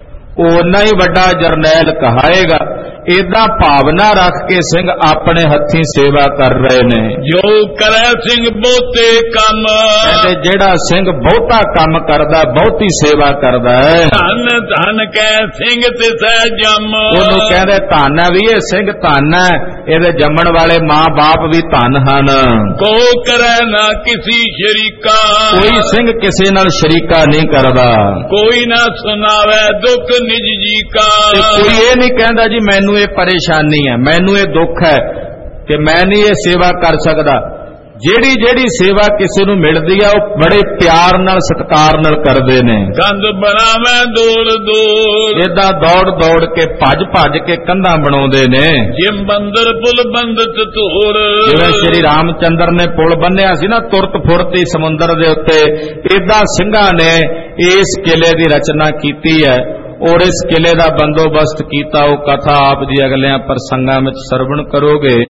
ਓਨਾ ਹੀ ਵੱਡਾ ਜਰਨੈਲ ਕਹਾਏਗਾ। ਏਦਾਂ ਭਾਵਨਾ ਰੱਖ ਕੇ ਸਿੰਘ ਆਪਣੇ ਹੱਥੀਂ ਸੇਵਾ ਕਰ ਰਹੇ ਨੇ। ਜੋ ਕਰੈ ਸਿੰਘ ਬਹੁਤੇ ਕੰਮ, ਕਹਿੰਦੇ ਜਿਹੜਾ ਸਿੰਘ ਬਹੁਤਾ ਕੰਮ ਕਰਦਾ, ਬਹੁਤੀ ਸੇਵਾ ਕਰਦਾ ਹੈ, ਧਨ ਧਨ ਕਹਿ ਸਿੰਘ ਤਿਸੈ ਜੰਮ। ਉਹਨੂੰ ਕਹਿੰਦੇ ਧੰਨ ਹੈ ਵੀ ਇਹ ਸਿੰਘ ਧੰਨ ਹੈ, ਇਹਦੇ ਜੰਮਣ ਵਾਲੇ ਮਾਂ ਬਾਪ ਵੀ ਧੰਨ ਹਨ। ਕੋ ਕਰੈ ਨਾ ਕਿਸੀ ਸ਼ਰੀਕਾ, ਕੋਈ ਸਿੰਘ ਕਿਸੇ ਨਾਲ ਸ਼ਰੀਕਾ ਨਹੀਂ ਕਰਦਾ। ਕੋਈ ਨਾ ਸੁਣਾਵੇ ਦੁੱਖ ਨਿਜ ਜੀ ਕਾ, ਕੋਈ ਇਹ ਨਹੀਂ ਕਹਿੰਦਾ ਜੀ ਮੈਨੂੰ ਇਹ ਪਰੇਸ਼ਾਨੀ ਹੈ, ਮੈਨੂੰ ਇਹ ਦੁੱਖ ਹੈ ਕਿ ਮੈਂ ਨਹੀਂ ਇਹ ਸੇਵਾ ਕਰ ਸਕਦਾ। ਜਿਹੜੀ ਜਿਹੜੀ ਸੇਵਾ ਕਿਸੇ ਨੂੰ ਮਿਲਦੀ ਆ ਉਹ ਬੜੇ ਪਿਆਰ ਨਾਲ ਸਤਿਕਾਰ ਨਾਲ ਕਰਦੇ ਨੇ। ਕੰਧ ਬਣਾਵੇਂ ਦੌੜ ਦੌੜ, ਏਦਾਂ ਦੌੜ ਦੌੜ ਕੇ ਭੱਜ ਭੱਜ ਕੇ ਕੰਧਾਂ ਬਣਾਉਂਦੇ ਨੇ। ਜਿਮ ਬੰਦਰ ਪੁਲ ਬੰਦ ਚਤੁਰ, ਜਿਵੇਂ ਸ਼੍ਰੀ ਰਾਮਚੰਦਰ ਨੇ ਪੁਲ ਬੰਨਿਆ ਸੀ ਨਾ ਤੁਰਤ ਫੁਰਤੀ ਸਮੁੰਦਰ ਦੇ ਉੱਤੇ, ਏਦਾਂ ਸਿੰਘਾਂ ਨੇ ਇਸ ਕਿਲੇ ਦੀ ਰਚਨਾ ਕੀਤੀ ਹੈ ਔਰ ਇਸ ਕਿਲੇ ਦਾ ਬੰਦੋਬਸਤ ਕੀਤਾ। ਉਹ ਕਥਾ ਆਪ ਜੀ ਅਗਲਿਆਂ ਪ੍ਰਸੰਗਾਂ ਵਿੱਚ ਸਰਵਣ ਕਰੋਗੇ।